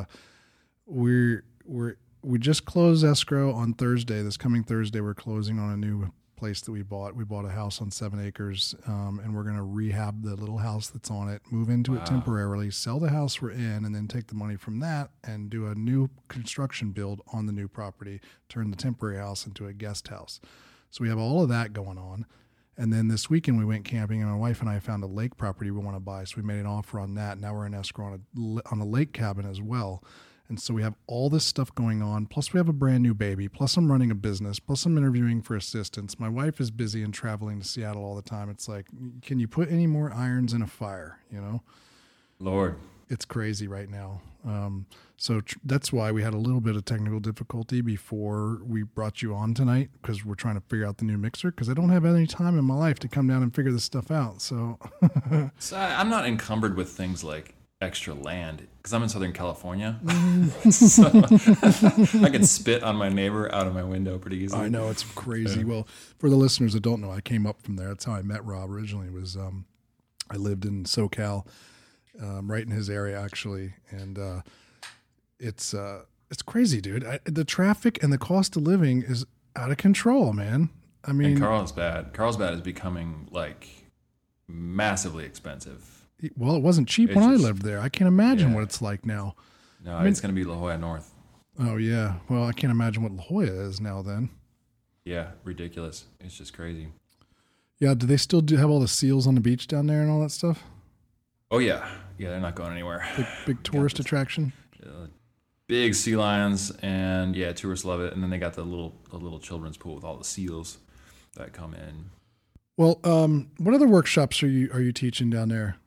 we just closed escrow on Thursday. This coming Thursday, we're closing on a new place that we bought. We bought a house on 7 acres, and we're going to rehab the little house that's on it, move into it temporarily, sell the house we're in, and then take the money from that and do a new construction build on the new property, turn the temporary house into a guest house. So we have all of that going on. And then this weekend we went camping, and my wife and I found a lake property we want to buy. So we made an offer on that. Now we're in escrow on a lake cabin as well. And so we have all this stuff going on. Plus we have a brand new baby. Plus I'm running a business. Plus I'm interviewing for assistants. My wife is busy and traveling to Seattle all the time. It's like, can you put any more irons in a fire? You know, Lord, it's crazy right now. So that's why we had a little bit of technical difficulty before we brought you on tonight, because we're trying to figure out the new mixer, because I don't have any time in my life to come down and figure this stuff out. So, so I'm not encumbered with things like extra land because I'm in Southern California. So I can spit on my neighbor out of my window pretty easily. I know, it's crazy. Yeah. Well, for the listeners that don't know, I came up from there. That's how I met Rob originally. Was I lived in SoCal, right in his area actually, and it's crazy, dude. The traffic and the cost of living is out of control, man. I mean, and Carlsbad is becoming like massively expensive. Well, it wasn't cheap when I lived there. I can't imagine what it's like now. No, it's going to be La Jolla North. Oh, yeah. Well, I can't imagine what La Jolla is now then. Yeah, ridiculous. It's just crazy. Yeah, do they still have all the seals on the beach down there and all that stuff? Oh, yeah. Yeah, they're not going anywhere. Big tourist attraction? Big sea lions, and yeah, tourists love it. And then they got the little children's pool with all the seals that come in. Well, what other workshops are you teaching down there?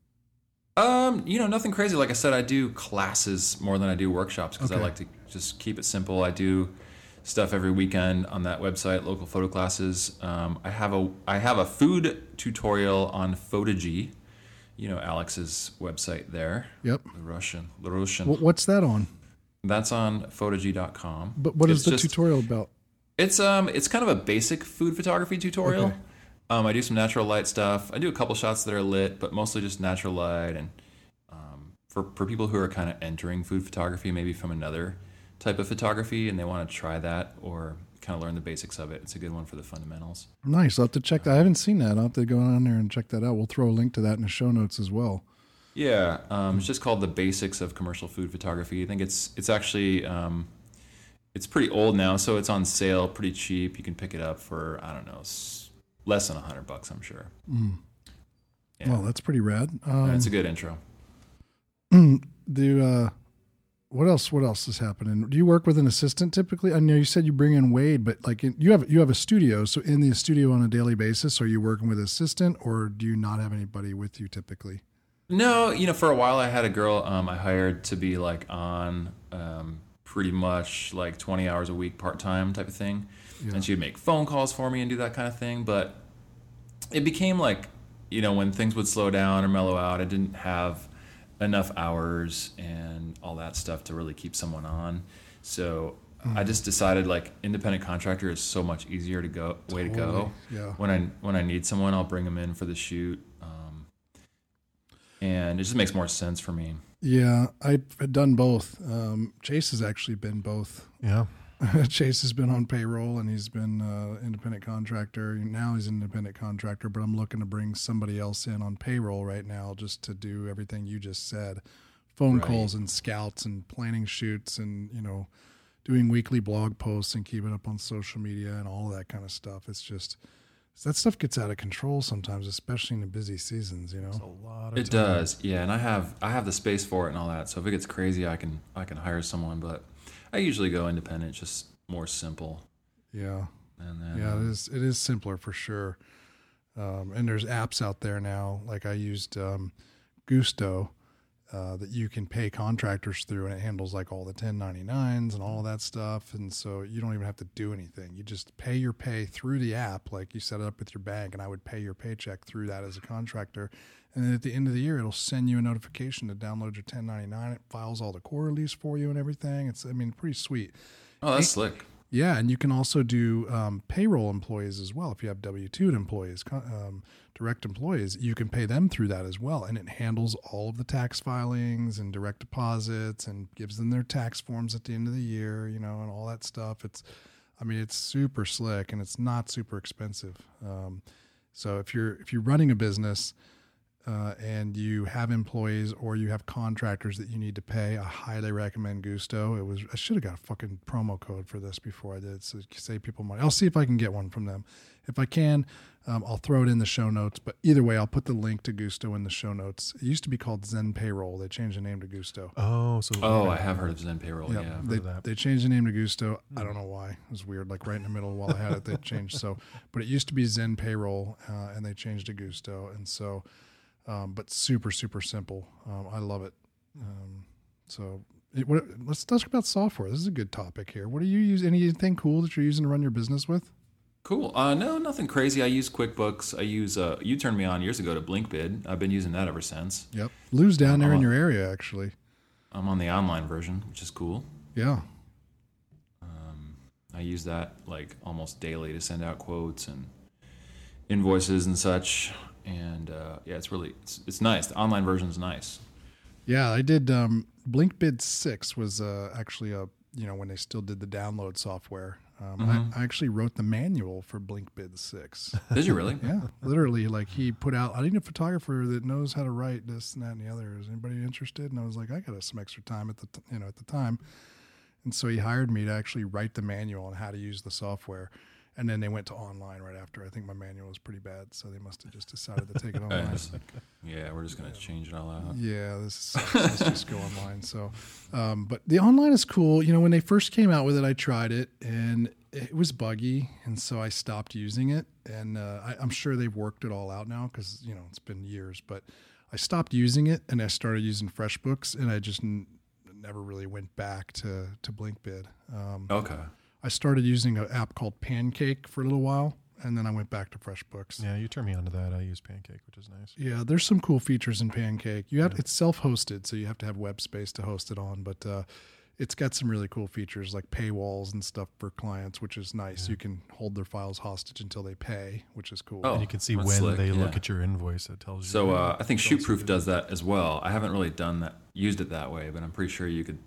Nothing crazy. Like I said, I do classes more than I do workshops because I like to just keep it simple. I do stuff every weekend on that website, local photo classes. I have a food tutorial on Photogee, Alex's website there. Yep. The Russian. What's that on? That's on photogee.com. But what is the tutorial about? It's kind of a basic food photography tutorial. Okay. I do some natural light stuff. I do a couple shots that are lit, but mostly just natural light. And for people who are kind of entering food photography, maybe from another type of photography, and they want to try that or kind of learn the basics of it, it's a good one for the fundamentals. Nice. I'll have to check that. I haven't seen that. I'll have to go on there and check that out. We'll throw a link to that in the show notes as well. Yeah. It's just called The Basics of Commercial Food Photography. I think it's actually... it's pretty old now, so it's on sale pretty cheap. You can pick it up for, I don't know, less than $100, I'm sure. Yeah. Well, that's pretty rad. It's a good intro. What else is happening? Do you work with an assistant typically? I know you said you bring in Wade, but like you have a studio. So in the studio on a daily basis, are you working with an assistant, or do you not have anybody with you typically? No, for a while I had a girl I hired to be like on pretty much like 20 hours a week part-time type of thing. Yeah. And she would make phone calls for me and do that kind of thing. But it became like, when things would slow down or mellow out, I didn't have enough hours and all that stuff to really keep someone on. So I just decided like independent contractor is so much easier to go. Yeah. When I need someone, I'll bring them in for the shoot. And it just makes more sense for me. Yeah, I've done both. Chase has actually been both. Yeah. Chase has been on payroll and he's been independent contractor. Now he's an independent contractor, but I'm looking to bring somebody else in on payroll right now just to do everything you just said phone Right. calls and scouts and planning shoots and, doing weekly blog posts and keeping up on social media and all that kind of stuff. It's just, that stuff gets out of control sometimes, especially in the busy seasons, It's a lot of It time. does, yeah, and I have the space for it and all that. So if it gets crazy, I can hire someone, but I usually go independent, just more simple. Yeah. And then Yeah, it is simpler for sure. And there's apps out there now, like I used Gusto, that you can pay contractors through, and it handles like all the 1099s and all that stuff. And so you don't even have to do anything. You just pay your pay through the app, like you set it up with your bank, and I would pay your paycheck through that as a contractor. And then at the end of the year, it'll send you a notification to download your 1099. It files all the quarterlies for you and everything. It's, pretty sweet. oh, that's slick. Yeah, and you can also do payroll employees as well. If you have W-2 employees, direct employees, you can pay them through that as well. And it handles all of the tax filings and direct deposits and gives them their tax forms at the end of the year, and all that stuff. It's super slick, and it's not super expensive. So if you're running a business and you have employees or you have contractors that you need to pay, I highly recommend Gusto. I should have got a fucking promo code for this before I did, so save people money. I'll see if I can get one from them. If I can, I'll throw it in the show notes. But either way, I'll put the link to Gusto in the show notes. It used to be called Zen Payroll. They changed the name to Gusto. Oh, I have heard of Zen Payroll. Yep. Yeah, They changed the name to Gusto. I don't know why. It was weird. Like right in the middle while I had it, they changed. But it used to be Zen Payroll, and they changed to Gusto. And so, but super, super simple. I love it. Let's talk about software. This is a good topic here. What do you use? Anything cool that you're using to run your business with? cool. No, nothing crazy. I use QuickBooks. I use you turned me on years ago to BlinkBid. I've been using that ever since. Yep. Lou's down there in your area, actually. I'm on the online version, which is cool. Yeah. I use that like almost daily to send out quotes and invoices and such. And yeah, it's nice. The online version is nice. Yeah, I did. BlinkBid 6 was actually when they still did the download software. I actually wrote the manual for BlinkBid 6. Did you really? Yeah, literally. Like he put out, I need a photographer that knows how to write this and that and the other. Is anybody interested? And I was like, I got some extra time at the time. And so he hired me to actually write the manual on how to use the software. And then they went to online right after. I think my manual was pretty bad, so they must have just decided to take it online. Yeah, we're just going to change it all out. Yeah, let's just go online. So, but the online is cool. You know, when they first came out with it, I tried it, and it was buggy, and so I stopped using it. And I'm sure they've worked it all out now because, it's been years. But I stopped using it, and I started using FreshBooks, and I just never really went back to BlinkBid. Okay. I started using an app called Pancake for a little while, and then I went back to FreshBooks. Yeah, you turned me onto that. I use Pancake, which is nice. Yeah, there's some cool features in Pancake. It's self-hosted, so you have to have web space to host it on, but it's got some really cool features like paywalls and stuff for clients, which is nice. Yeah. You can hold their files hostage until they pay, which is cool. Oh, and you can see when they look at your invoice. It tells you. So I think ShootProof does that as well. I haven't really used it that way, but I'm pretty sure you could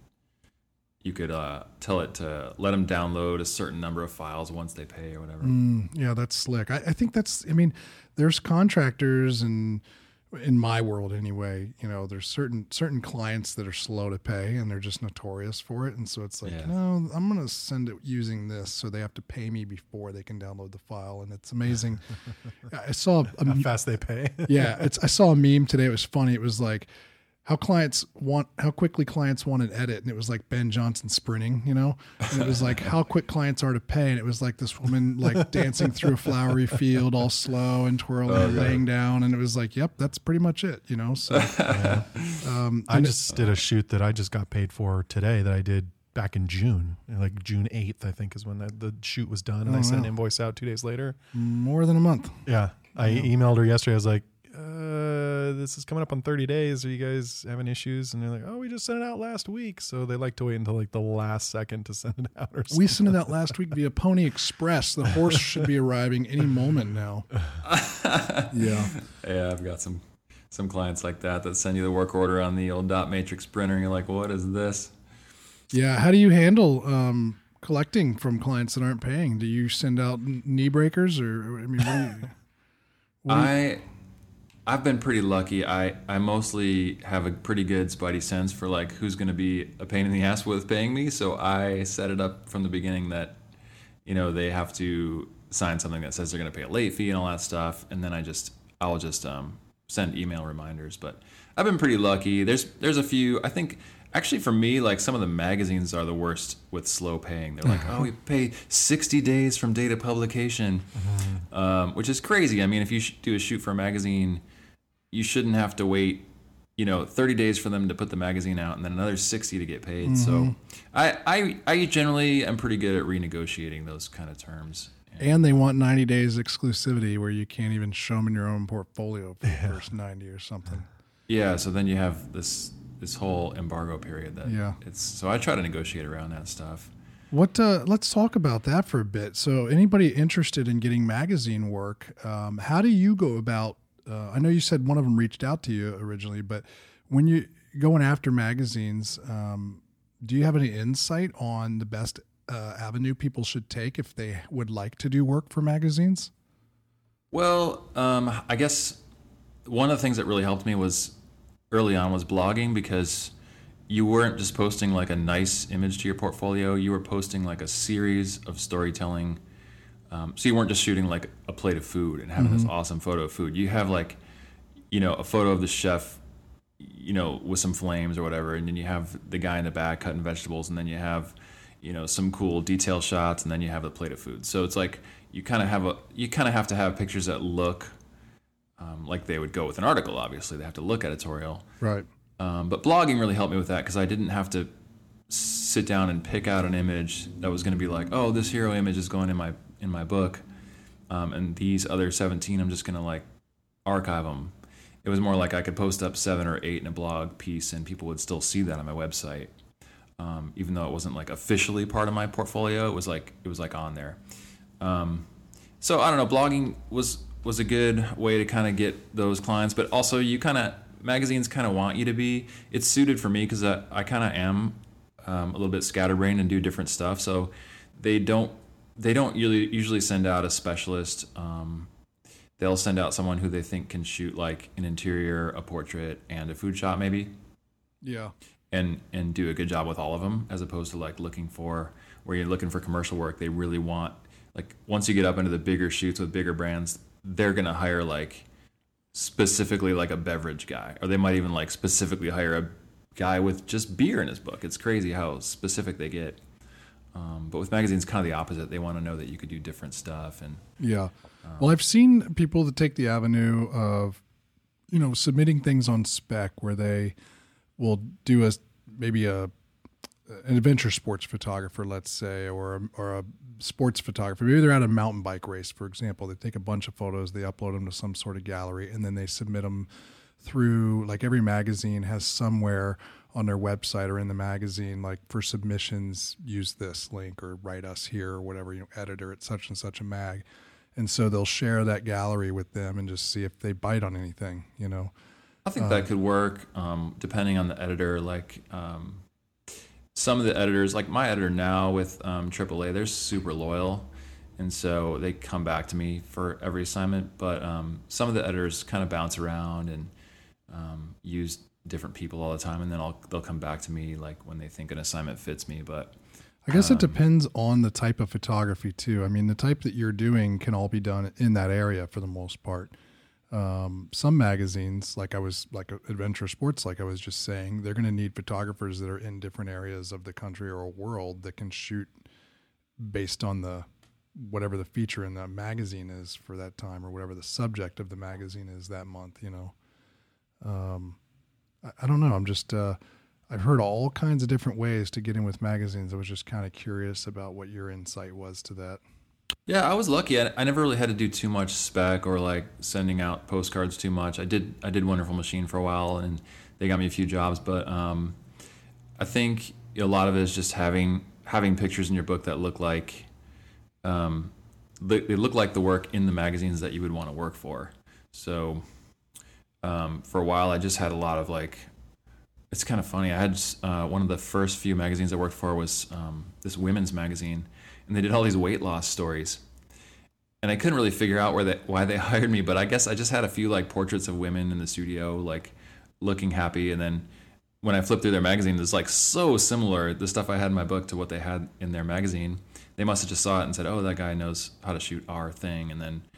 tell it to let them download a certain number of files once they pay or whatever. Yeah, that's slick. I think there's contractors, and in my world anyway, there's certain clients that are slow to pay and they're just notorious for it. And so it's like, no, I'm going to send it using this. So they have to pay me before they can download the file. And it's amazing. I saw how fast they pay. Yeah. I saw a meme today. It was funny. It was like, how quickly clients want an edit. And it was like Ben Johnson sprinting, and it was like how quick clients are to pay. And it was like this woman like dancing through a flowery field, all slow and twirling, laying down. And it was like, yep, that's pretty much it, So yeah. I just did a shoot that I just got paid for today that I did back in June, like June 8th, I think is when the shoot was done. And I sent an invoice out 2 days later. More than a month. Yeah. I emailed her yesterday. I was like, this is coming up on 30 days. Are you guys having issues? And they're like, oh, we just sent it out last week. So they like to wait until like the last second to send it out or something. We sent it out last week via Pony Express. The horse should be arriving any moment now. Yeah. Yeah, I've got some clients like that send you the work order on the old dot matrix printer and you're like, what is this? Yeah. How do you handle collecting from clients that aren't paying? Do you send out knee breakers or, what do you I've been pretty lucky. I mostly have a pretty good spidey sense for like who's going to be a pain in the ass with paying me. So I set it up from the beginning that, they have to sign something that says they're going to pay a late fee and all that stuff. And then I'll just send email reminders. But I've been pretty lucky. There's a few. I think actually for me, like some of the magazines are the worst with slow paying. They're like, oh, we pay 60 days from date of publication, which is crazy. I mean, if you do a shoot for a magazine, you shouldn't have to wait, 30 days for them to put the magazine out and then another 60 to get paid. So I generally am pretty good at renegotiating those kind of terms. And they want 90 days exclusivity where you can't even show them in your own portfolio for the first 90 or something. Yeah, so then you have this whole embargo period so I try to negotiate around that stuff. Let's talk about that for a bit. So anybody interested in getting magazine work, how do you go about, I know you said one of them reached out to you originally, but when you going after magazines, do you have any insight on the best avenue people should take if they would like to do work for magazines? Well, I guess one of the things that really helped me early on was blogging, because you weren't just posting like a nice image to your portfolio. You were posting like a series of storytelling. So you weren't just shooting like a plate of food and having this awesome photo of food. You have like, a photo of the chef, with some flames or whatever. And then you have the guy in the back cutting vegetables. And then you have, some cool detail shots. And then you have the plate of food. So it's like you kind of have to have pictures that look like they would go with an article. Obviously, they have to look editorial. Right. But blogging really helped me with that, because I didn't have to sit down and pick out an image that was going to be like, oh, this hero image is going in my book, and these other 17 I'm just going to like archive them. It was more like I could post up 7 or 8 in a blog piece and people would still see that on my website, even though it wasn't like officially part of my portfolio. It was like on there. So I don't know, blogging was a good way to kind of get those clients, but also magazines kind of want you to be. It's suited for me because I kind of am a little bit scatterbrained and do different stuff. So they don't usually send out a specialist. They'll send out someone who they think can shoot like an interior, a portrait, and a food shot maybe. Yeah. And do a good job with all of them, as opposed to like where you're looking for commercial work. They really want, like, once you get up into the bigger shoots with bigger brands, they're going to hire like specifically like a beverage guy, or they might even like specifically hire a guy with just beer in his book. It's crazy how specific they get. But with magazines, kind of the opposite. They want to know that you could do different stuff. And yeah. Well, I've seen people that take the avenue of, submitting things on spec, where they will do maybe an adventure sports photographer, let's say, or a sports photographer. Maybe they're at a mountain bike race, for example. They take a bunch of photos, they upload them to some sort of gallery, and then they submit them through, like, every magazine has somewhere on their website or in the magazine, like, for submissions, use this link or write us here or whatever, editor at such and such a mag. And so they'll share that gallery with them and just see if they bite on anything, I think that could work, depending on the editor. Like, some of the editors, like my editor now with AAA, they're super loyal. And so they come back to me for every assignment. But some of the editors kind of bounce around and use different people all the time. And then they'll come back to me like when they think an assignment fits me. But I guess it depends on the type of photography too. I mean, the type that you're doing can all be done in that area for the most part. Some magazines, like Adventure Sports, like I was just saying, they're going to need photographers that are in different areas of the country or world that can shoot based on whatever the feature in that magazine is for that time, or whatever the subject of the magazine is that month, I don't know. I'm just, I've heard all kinds of different ways to get in with magazines. I was just kind of curious about what your insight was to that. Yeah, I was lucky. I never really had to do too much spec or like sending out postcards too much. I did Wonderful Machine for a while, and they got me a few jobs. But I think a lot of it is just having pictures in your book that look like they look like the work in the magazines that you would want to work for. So for a while, I just had a lot of like. It's kind of funny. I had one of the first few magazines I worked for was this women's magazine. And they did all these weight loss stories. and I couldn't really figure out why they hired me, but I guess I just had a few like portraits of women in the studio, like looking happy. And then when I flipped through their magazine, it's like so similar, the stuff I had in my book, to what they had in their magazine. They must have just saw it and said, oh, that guy knows how to shoot our thing. And then,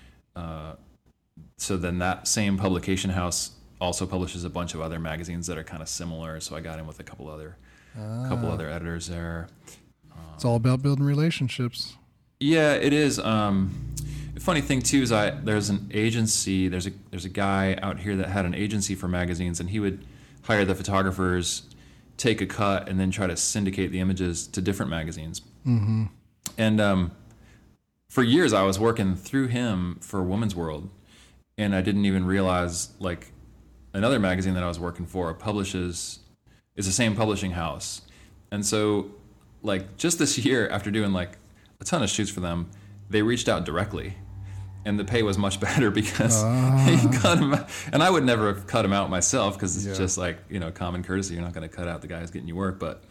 so then that same publication house also publishes a bunch of other magazines that are kind of similar. So I got in with a couple other editors there. It's all about building relationships. Yeah, it is. The funny thing too is there's an agency. There's a guy out here that had an agency for magazines, and he would hire the photographers, take a cut, and then try to syndicate the images to different magazines. Mm-hmm. And for years, I was working through him for Woman's World, and I didn't even realize like another magazine that I was working for is the same publishing house, and so like just this year, after doing like a ton of shoots for them, they reached out directly, and the pay was much better because he cut him out. And I would never have cut him out myself because it's just like, common courtesy. You're not going to cut out the guys getting you work. But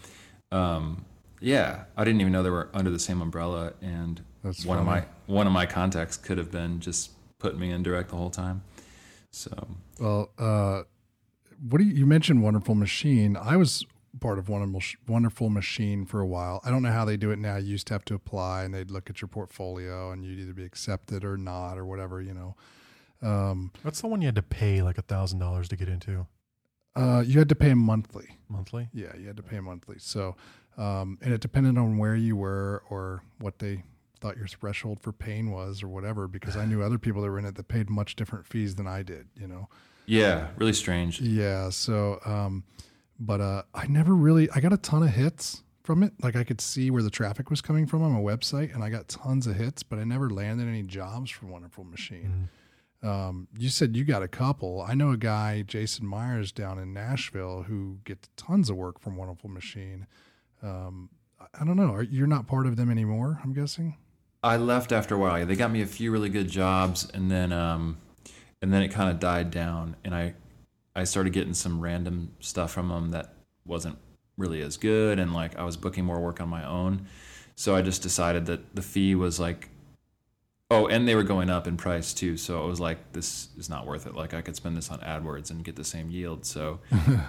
yeah, I didn't even know they were under the same umbrella. And That's one funny. of my contacts could have been just putting me in direct the whole time. So, Well, you mentioned Wonderful Machine. I was part of Wonderful Machine for a while. I don't know how they do it now. You used to have to apply, and they'd look at your portfolio, and you'd either be accepted or not, or whatever. That's the one you had to pay like $1,000 to get into. You had to pay them monthly. Monthly? Yeah, you had to pay them monthly. So, and it depended on where you were or what they thought your threshold for paying was, or whatever. Because I knew other people that were in it that paid much different fees than I did. yeah, really strange. Yeah. So, but I got a ton of hits from it. Like I could see where the traffic was coming from on my website, and I got tons of hits, but I never landed any jobs for Wonderful Machine. You said you got a couple. I know a guy, Jason Myers, down in Nashville, who gets tons of work from Wonderful Machine. I don't know. You're not part of them anymore, I'm guessing? I left after a while. They got me a few really good jobs, and then it kind of died down, and I started getting some random stuff from them that wasn't really as good, and like I was booking more work on my own. So I just decided that the fee was like, and they were going up in price too. So it was like, this is not worth it. Like I could spend this on AdWords and get the same yield. So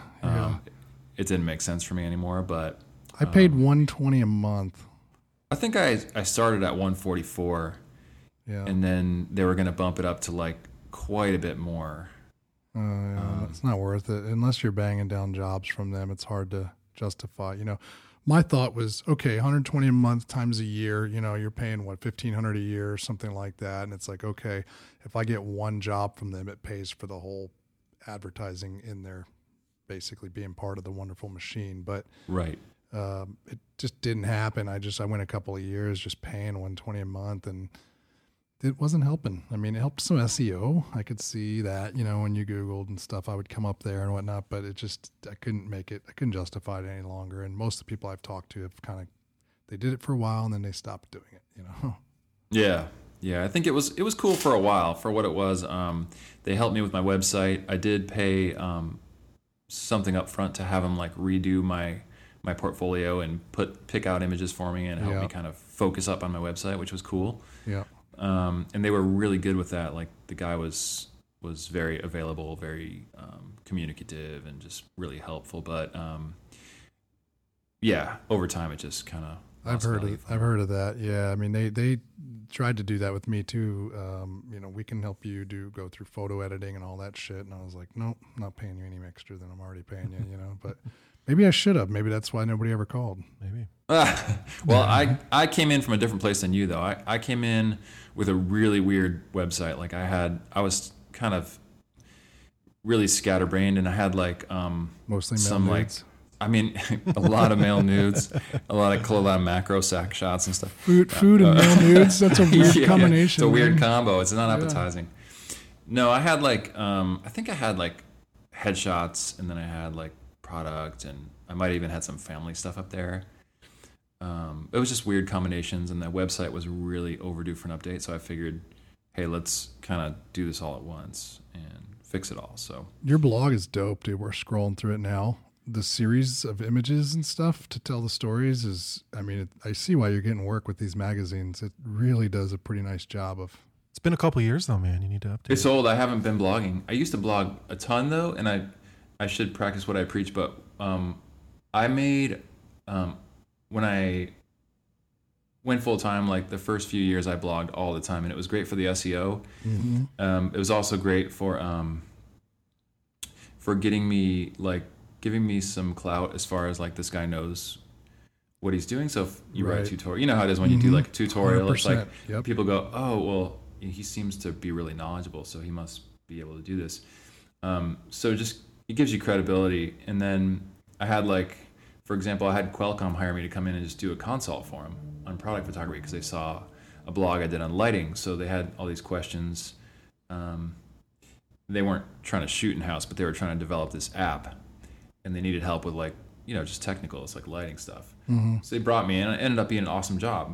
it didn't make sense for me anymore. But I paid $120 a month. I think I started at $144, and then they were going to bump it up to like quite a bit more. It's not worth it unless you're banging down jobs from them. It's hard to justify. My thought was, okay, $120 a month times a year. You're paying what, $1,500 a year or something like that, and it's like, okay, if I get one job from them, it pays for the whole advertising in there, basically being part of the Wonderful Machine. But right, it just didn't happen. I went a couple of years just paying $120 a month, and it wasn't helping. I mean, it helped some SEO. I could see that, when you Googled and stuff, I would come up there and whatnot, but I couldn't make it. I couldn't justify it any longer. And most of the people I've talked to have they did it for a while and then they stopped doing it, Yeah. Yeah. I think it was cool for a while for what it was. They helped me with my website. I did pay, something up front to have them like redo my portfolio and pick out images for me and help me kind of focus up on my website, which was cool. Yeah. And they were really good with that. Like the guy was very available, very communicative, and just really helpful. But over time it just kind of. I've heard of that. Yeah, I mean they tried to do that with me too. We can help you go through photo editing and all that shit. And I was like, nope, I'm not paying you any extra than I'm already paying you. But maybe I should have. Maybe that's why nobody ever called. Maybe. Well, I came in from a different place than you though. I came in with a really weird website. Like I was kind of really scatterbrained, and I had like mostly some male like nudes. I mean a lot of male nudes, a lot of macro sack shots and stuff. Food and male nudes. That's a weird combination. It's a weird combo. It's not appetizing. No, I had like I think I had like headshots, and then I had like product, and I might even had some family stuff up there. It was just weird combinations, and the website was really overdue for an update. So I figured, hey, let's kind of do this all at once and fix it all. So your blog is dope, dude. We're scrolling through it now. The series of images and stuff to tell the stories I see why you're getting work with these magazines. It really does a pretty nice job of It's been a couple of years though, man. You need to update. It's old. I haven't been blogging. I used to blog a ton though, and I should practice what I preach. But I made when I went full time, like the first few years, I blogged all the time, and it was great for the SEO. It was also great for getting me giving me some clout as far as like this guy knows what he's doing. So if you write a tutorial, you know how it is when you do like a tutorial, it's like people go, oh, well, he seems to be really knowledgeable, so he must be able to do this. So just, it gives you credibility. And then I had for example, I had Qualcomm hire me to come in and just do a consult for them on product photography because they saw a blog I did on lighting. So they had all these questions. They weren't trying to shoot in-house, but they were trying to develop this app, and they needed help with just technical, it's like lighting stuff. So they brought me in, and it ended up being an awesome job.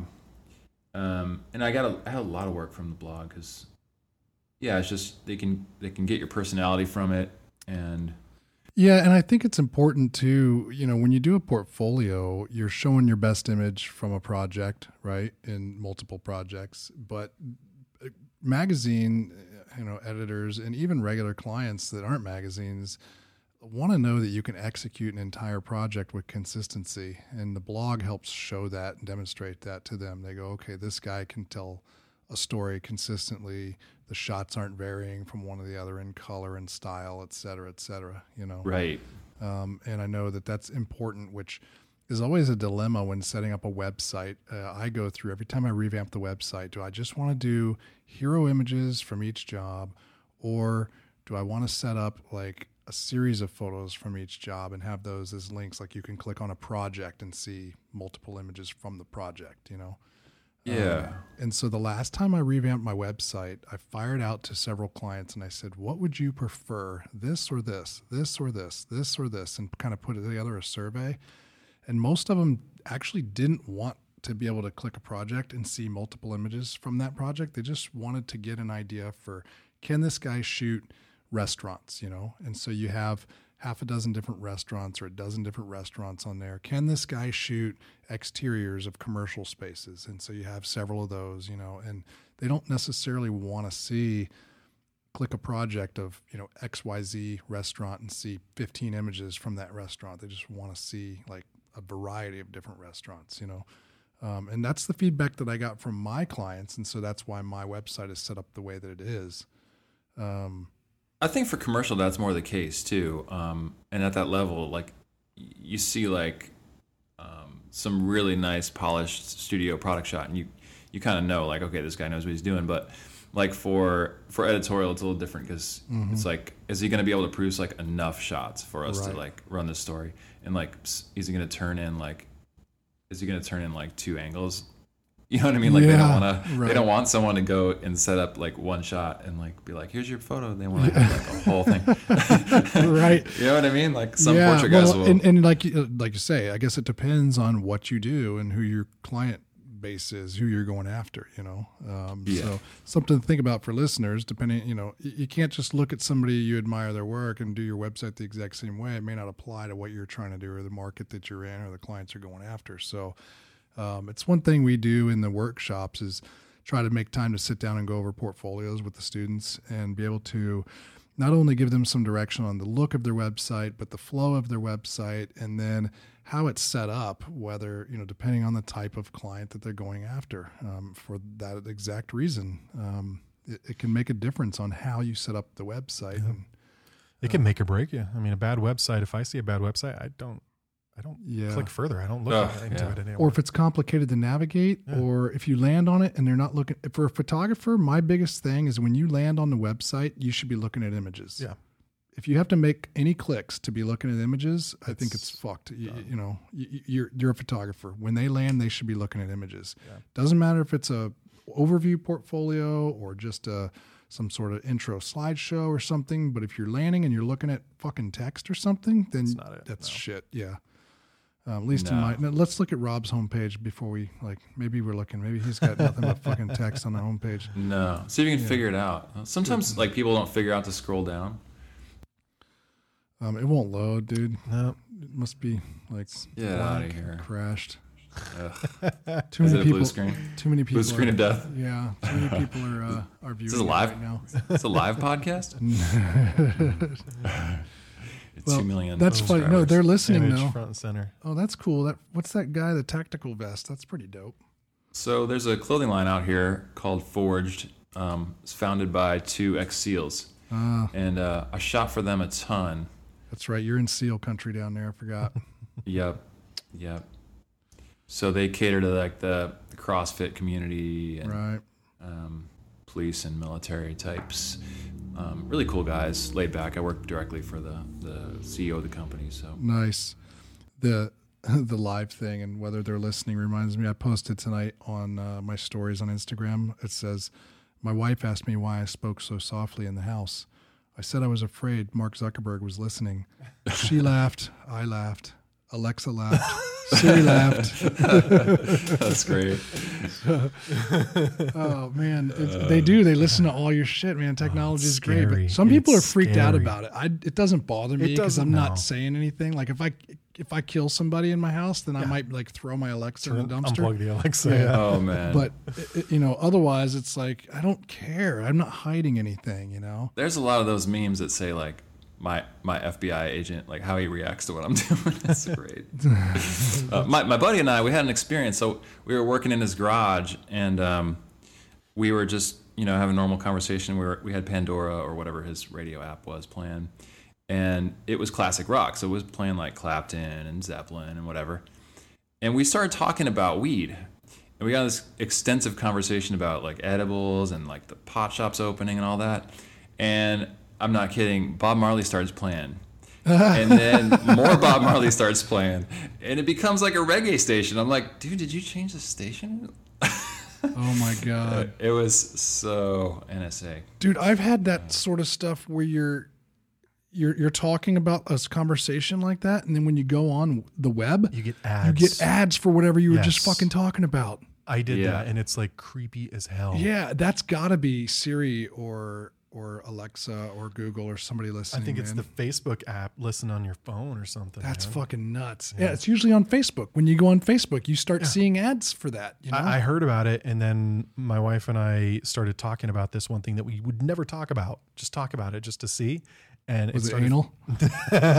And I had a lot of work from the blog because, it's just they can get your personality from it. And and I think it's important to, when you do a portfolio, you're showing your best image from a project, right? In multiple projects, but magazine, editors and even regular clients that aren't magazines want to know that you can execute an entire project with consistency, and the blog helps show that and demonstrate that to them. They go, okay, this guy can tell a story consistently. The shots aren't varying from one to the other in color and style, et cetera, Right. And I know that that's important, which is always a dilemma when setting up a website. I go through every time I revamp the website. Do I just want to do hero images from each job, or do I want to set up like a series of photos from each job and have those as links? Like you can click on a project and see multiple images from the project, Yeah. And so the last time I revamped my website, I fired out to several clients and I said, what would you prefer, this or this, this or this, this or this, and kind of put together a survey. And most of them actually didn't want to be able to click a project and see multiple images from that project. They just wanted to get an idea for, can this guy shoot restaurants, And so you have half a dozen different restaurants or a dozen different restaurants on there. Can this guy shoot exteriors of commercial spaces? And so you have several of those, and they don't necessarily want to click a project of, XYZ restaurant and see 15 images from that restaurant. They just want to see like a variety of different restaurants, and that's the feedback that I got from my clients. And so that's why my website is set up the way that it is. I think for commercial, that's more the case too. And at that level, like you see some really nice polished studio product shot, and you kind of know like, okay, this guy knows what he's doing. But like for editorial, it's a little different because it's like, is he going to be able to produce like enough shots for us to like run this story? And like, is he going to turn in like 2 angles? You know what I mean? Like they don't want someone to go and set up like one shot and like be like, here's your photo. They want to have like a whole thing. Right. You know what I mean? Like some portrait guys will. And like you say, I guess it depends on what you do and who your client base is, who you're going after, So something to think about for listeners, depending, you can't just look at somebody you admire their work and do your website the exact same way. It may not apply to what you're trying to do or the market that you're in or the clients you're going after. So, it's one thing we do in the workshops is try to make time to sit down and go over portfolios with the students and be able to not only give them some direction on the look of their website, but the flow of their website, and then how it's set up, whether, depending on the type of client that they're going after, for that exact reason. It can make a difference on how you set up the website. Yeah. It can make or break you. I mean, a bad website, if I see a bad website, I don't click further. I don't look into it anymore. Or if it's complicated to navigate, or if you land on it and they're not looking. For a photographer, my biggest thing is when you land on the website, you should be looking at images. Yeah. If you have to make any clicks to be looking at images, I think it's fucked. You're a photographer. When they land, they should be looking at images. Yeah. Doesn't matter if it's a overview portfolio or just some sort of intro slideshow or something. But if you're landing and you're looking at fucking text or something, then that's shit. Yeah. At least in my. Let's look at Rob's homepage before we maybe he's got nothing but fucking text on the homepage. No. See if you can figure it out. Sometimes people don't figure out to scroll down. It won't load, dude. No. It must be get out of here. Crashed. Too Is many it a people. blue screen? Too many people. Blue screen of death. Yeah, too many people are viewing Is this a it live? right now. It's a live podcast. It's Well, 2 million. that's funny. No, they're listening Image though. front and center. Oh, that's cool. What's that guy? The tactical vest. That's pretty dope. So there's a clothing line out here called Forged. It's founded by 2 ex-SEALs, and I shop for them a ton. That's right. You're in SEAL country down there. I forgot. Yep. So they cater to like the CrossFit community and Right. Police and military types. Really cool guys, laid back. I work directly for the CEO of the company. So Nice. The live thing and whether they're listening reminds me. I posted tonight on my stories on Instagram. It says, "My wife asked me why I spoke so softly in the house. I said I was afraid Mark Zuckerberg was listening. She laughed. I laughed. Alexa laughed. Siri laughed." that's great. Oh man, they do. They listen to all your shit, man. Technology is great, scary. but some people are It's freaked out scary. about it. It doesn't bother me because doesn't, I'm not no. saying anything. Like if I kill somebody in my house, then I might like throw my Alexa in the dumpster. Unplug the Alexa. Yeah. Yeah. Oh man. But otherwise, it's like I don't care. I'm not hiding anything. There's a lot of those memes that say like my FBI agent, like how he reacts to what I'm doing. That's great. My buddy and I, we had an experience. So we were working in his garage, and we were just having a normal conversation. We had Pandora or whatever his radio app was playing, and it was classic rock. So it was playing like Clapton and Zeppelin and whatever. And we started talking about weed. And we got this extensive conversation about like edibles and like the pot shops opening and all that. And I'm not kidding, Bob Marley starts playing. And then more Bob Marley starts playing. And it becomes like a reggae station. I'm like, dude, did you change the station? Oh my god, It was so NSA. dude, I've had that sort of stuff where you're talking about a conversation like that, and then when you go on the web, You get you ads. get ads for whatever you were just Yes. fucking talking about. I did Yeah. that, and it's like creepy as hell. Yeah, that's got to be Siri or Alexa or Google or somebody I listening. think it's man. the Facebook app. Listen on your phone or something. That's man. fucking nuts. Yeah, it's usually on Facebook. When you go on Facebook, you start seeing ads for that. I heard about it, and then my wife and I started talking about this one thing that we would never talk about. Just talk about it, just to see. And Was it started, anal? We're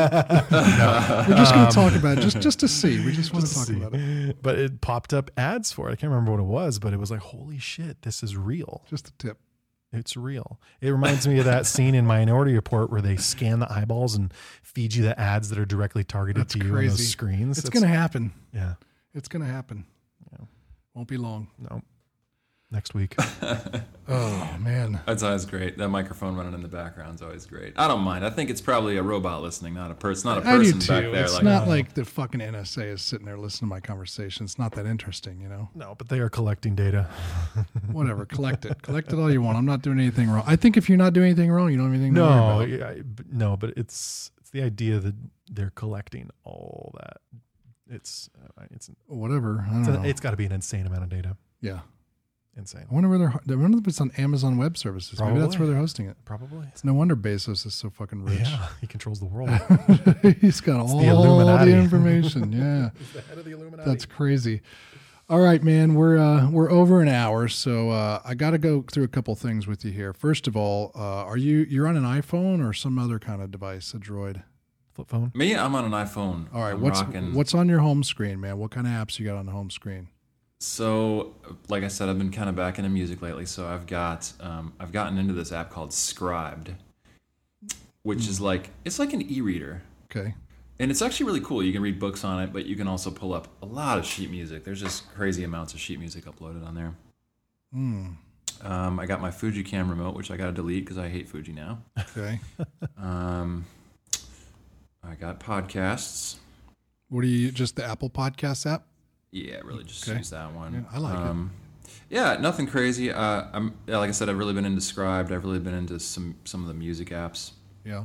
just going to talk about it just to see. We just want to talk about it. But it popped up ads for it. I can't remember what it was, but it was like, holy shit, this is real. Just a tip. It's real. It reminds me of that scene in Minority Report where they scan the eyeballs and feed you the ads that are directly targeted That's to you on crazy. those screens. It's going to happen. Yeah. It's going to happen. Yeah. Won't be long. No. Next week. Oh, man. That's always great. That microphone running in the background is always great. I don't mind. I think it's probably a robot listening, not a person. Not a I do person too. back there. It's Like, not like the fucking NSA is sitting there listening to my conversation. It's not that interesting, No, but they are collecting data. Whatever. Collect it. Collect it all you want. I'm not doing anything wrong. I think if you're not doing anything wrong, you don't have anything to worry about. No, but it's the idea that they're collecting all that. It's Whatever. I don't know. it's got to be an insane amount of data. Yeah. Insane. I wonder I wonder if it's on Amazon Web Services. Maybe that's Probably. where they're hosting it. Probably. It's no wonder Bezos is so fucking rich. Yeah, he controls the world. He's got all the the Illuminati. information. Yeah. He's the head of the Illuminati. That's crazy. All right, man. We're over an hour, so I got to go through a couple things with you here. First of all, you're on an iPhone or some other kind of device, a Droid? Flip phone. me, I'm on an iPhone. All right, I'm what's rocking. on your home screen, man? What kind of apps you got on the home screen? So, like I said, I've been kind of back into music lately. So I've gotten into this app called Scribed, which is like it's like an e-reader, Okay. and it's actually really cool. You can read books on it, but you can also pull up a lot of sheet music. There's just crazy amounts of sheet music uploaded on there. I got my Fuji Cam remote, which I got to delete because I hate Fuji now. Okay. I got podcasts. What do you just the Apple Podcast app? Yeah, really just Okay. use that one. Yeah, I like it. Yeah, nothing crazy. Like I said, I've really been into Scribed. I've really been into some of the music apps. Yeah.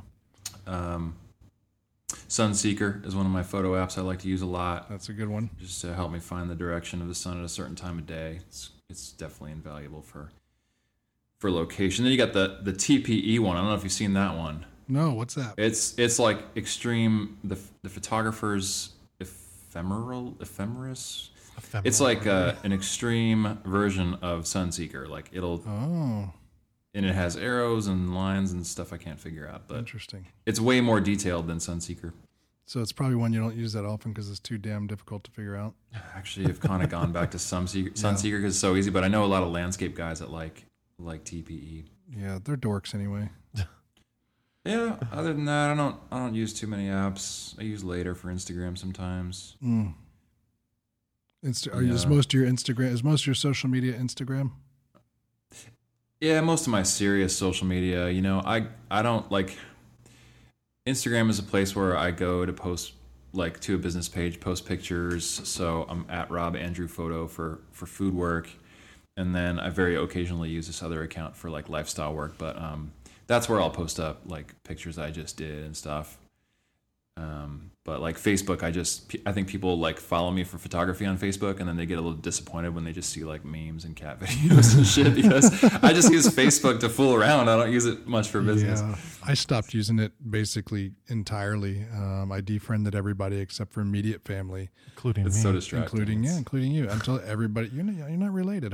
Sunseeker is one of my photo apps I like to use a lot, That's a good one. just to help me find the direction of the sun at a certain time of day. It's definitely invaluable for location. Then you got the TPE one. I don't know if you've seen that one. No, what's that? It's like extreme the photographer's ephemeris. It's like an extreme version of Sunseeker. Like and it has arrows and lines and stuff I can't figure out. But interesting. It's way more detailed than Sunseeker. So it's probably one you don't use that often because it's too damn difficult to figure out. Actually, I've kind of gone back to Sunseeker because it's so easy. But I know a lot of landscape guys that like TPE. Yeah, they're dorks anyway. Yeah. Other than that, I don't use too many apps. I use Later for Instagram sometimes. Is most of your social media Instagram? Yeah, most of my serious social media. You know, I don't like. Instagram is a place where I go to post like to a business page, post pictures. So I'm at Rob Andrew Photo for food work, and then I very occasionally use this other account for like lifestyle work. But that's where I'll post up like pictures I just did and stuff. But like Facebook, I think people like follow me for photography on Facebook, and then they get a little disappointed when they just see like memes and cat videos and shit, because I just use Facebook to fool around. I don't use it much for business. Yeah, I stopped using it basically entirely. I defriended everybody except for immediate family, including it's me. so distracting. Including you. Until everybody, you're not related,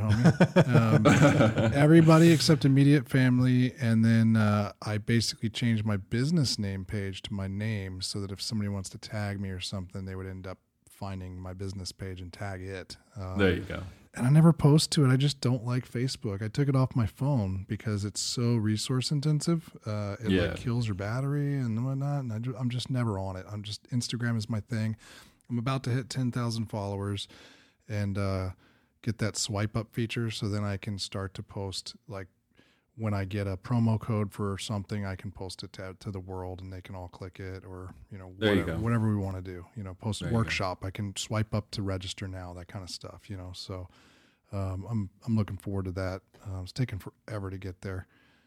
homie. Everybody except immediate family, and then I basically changed my business name page to my name so that if somebody wants to tag me or something, they would end up finding my business page and tag it. There you go. And I never post to it. I just don't like Facebook. I took it off my phone because it's so resource intensive. It like kills your battery and whatnot. And I'm just never on it. Instagram is my thing. I'm about to hit 10,000 followers and get that swipe up feature. So then I can start to post, like when I get a promo code for something, I can post it to the world and they can all click it, or, whatever we want to do, post a workshop. I can swipe up to register now, that kind of stuff, So I'm looking forward to that. It's taken forever to get there.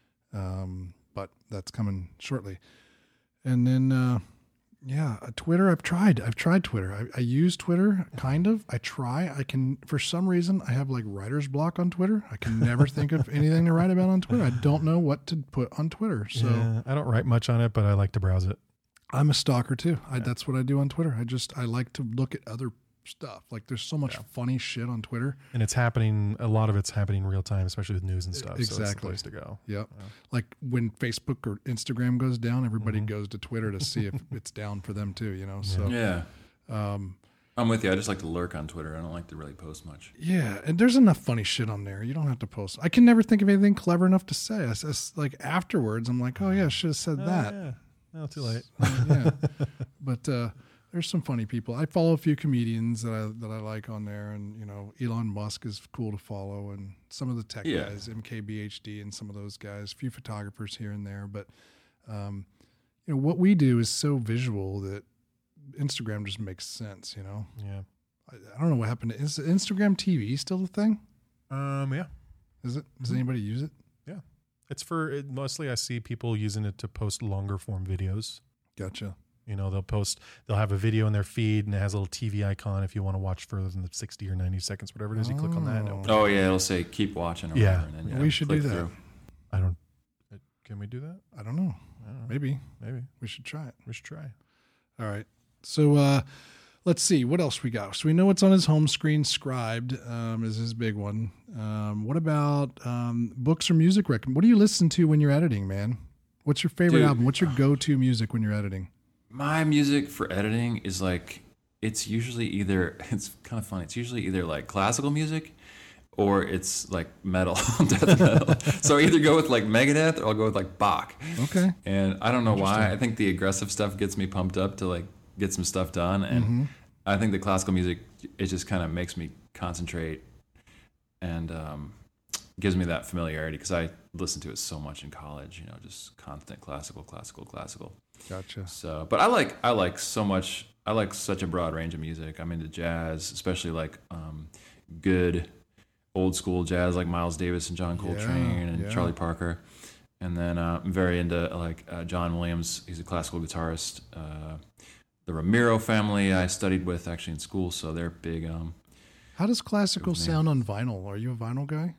But that's coming shortly. And then, Twitter. I've tried Twitter. I use Twitter kind of. For some reason, I have like writer's block on Twitter. I can never think of anything to write about on Twitter. I don't know what to put on Twitter. So I don't write much on it, but I like to browse it. I'm a stalker too. That's what I do on Twitter. I like to look at other stuff. Like there's so much funny shit on Twitter, and a lot of it's happening in real time, especially with news and stuff. Exactly. So it's the place to go. Yep. Like when Facebook or Instagram goes down, everybody goes to Twitter to see if it's down for them too, So I'm with you. I just like to lurk on Twitter. I don't like to really post much. Yeah, and there's enough funny shit on there. You don't have to post. I can never think of anything clever enough to say. Like afterwards, I'm like, oh yeah, I should have said that. Yeah. No, too late. Yeah. But there's some funny people. I follow a few comedians that I like on there, and Elon Musk is cool to follow, and some of the tech guys, MKBHD, and some of those guys. A few photographers here and there, but what we do is so visual that Instagram just makes sense. Yeah. I don't know what happened. Is Instagram TV still a thing? Yeah. Is it? Does anybody use it? Yeah. It's mostly I see people using it to post longer form videos. Gotcha. They'll have a video in their feed and it has a little TV icon. If you want to watch further than the 60 or 90 seconds, whatever it is, you click on that. Oh yeah. It'll say keep watching. Or whatever, and then, we should do that. Through. Can we do that? I don't know. Maybe we should try it. We should try. All right. So, let's see what else we got. So we know what's on his home screen. Scribed is his big one. What about books or music recommend? What do you listen to when you're editing, man? What's your favorite album? What's your go-to music when you're editing? My music for editing is like, it's kind of funny. It's usually either like classical music or it's like metal, death metal. So I either go with like Megadeth or I'll go with like Bach. Okay. And I don't know why. I think the aggressive stuff gets me pumped up to like get some stuff done. And I think the classical music, it just kind of makes me concentrate and gives me that familiarity because I listened to it so much in college, just constant classical. Gotcha. So, but I like so much. I like such a broad range of music. I'm into jazz, especially like good old school jazz, like Miles Davis and John Coltrane and Charlie Parker. And then I'm very into like John Williams. He's a classical guitarist. The Ramiro family I studied with actually in school, so they're big. How does classical sound on vinyl? Are you a vinyl guy?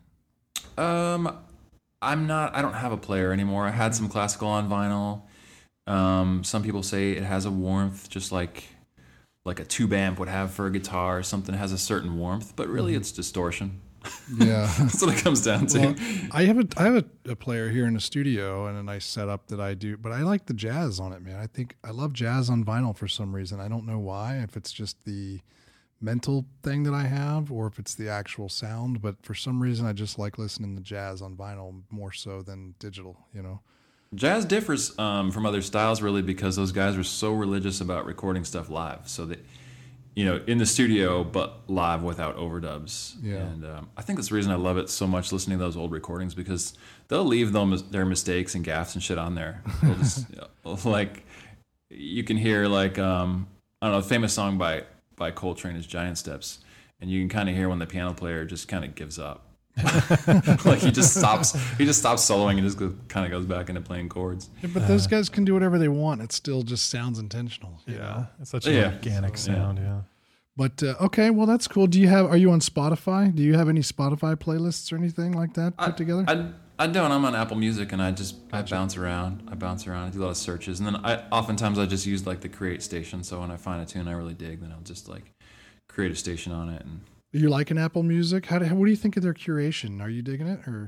I'm not. I don't have a player anymore. I had some classical on vinyl. Some people say it has a warmth, just like like a tube amp would have for a guitar or something that has a certain warmth, but really it's distortion. Yeah. That's what it comes down to. Well, I have a player here in the studio and a nice setup that I do, but I like the jazz on it, man. I love jazz on vinyl for some reason. I don't know why, if it's just the mental thing that I have or if it's the actual sound, but for some reason I just like listening to jazz on vinyl more so than digital, you know? Jazz differs from other styles really because those guys were so religious about recording stuff live. So that, in the studio, but live without overdubs. Yeah. And I think that's the reason I love it so much, listening to those old recordings, because they'll leave their mistakes and gaffes and shit on there. They'll just, like, you can hear, like, I don't know, a famous song by Coltrane is Giant Steps. And you can kind of hear when the piano player just kind of gives up. Like he just stops soloing and just kind of goes back into playing chords. Yeah, but those guys can do whatever they want. It still just sounds intentional. You know? It's such an organic sound. Yeah. But okay, well that's cool. Are you on Spotify? Do you have any Spotify playlists or anything like that put together? I don't. I'm on Apple Music and I bounce around. I do a lot of searches, and then oftentimes I just use like the create station. So when I find a tune I really dig, then I'll just like create a station on it. And you liking Apple Music? What do you think of their curation? Are you digging it or?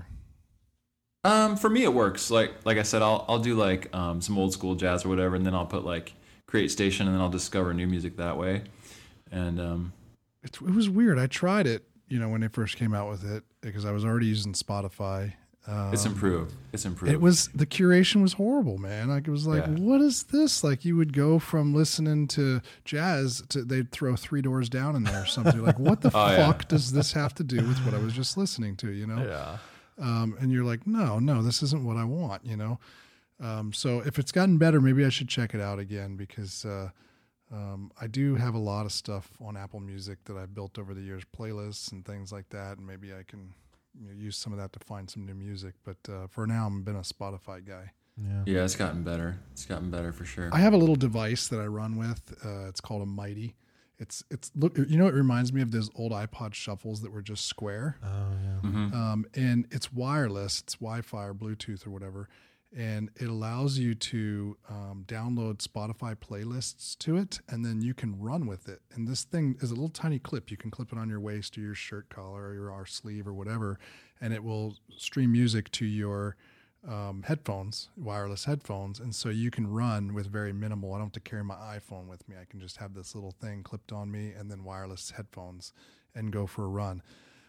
For me, it works. Like I said, I'll do like some old school jazz or whatever, and then I'll put like create station, and then I'll discover new music that way. And it was weird. I tried it, when they first came out with it because I was already using Spotify. It's improved. The curation was horrible, man. Like it was like, what is this? Like you would go from listening to jazz to they'd throw Three Doors Down in there or something. Like what the fuck does this have to do with what I was just listening to? Yeah. And you're like, no, this isn't what I want. So if it's gotten better, maybe I should check it out again because I do have a lot of stuff on Apple Music that I've built over the years, playlists and things like that, and maybe I can use some of that to find some new music. But for now, I've been a Spotify guy. Yeah, it's gotten better. It's gotten better for sure. I have a little device that I run with. It's called a Mighty. It reminds me of those old iPod shuffles that were just square. Oh yeah. Mm-hmm. And it's wireless. It's Wi-Fi or Bluetooth or whatever. And it allows you to download Spotify playlists to it, and then you can run with it. And this thing is a little tiny clip. You can clip it on your waist or your shirt collar or your sleeve or whatever, and it will stream music to your headphones, wireless headphones. And so you can run with very minimal. I don't have to carry my iPhone with me. I can just have this little thing clipped on me and then wireless headphones and go for a run.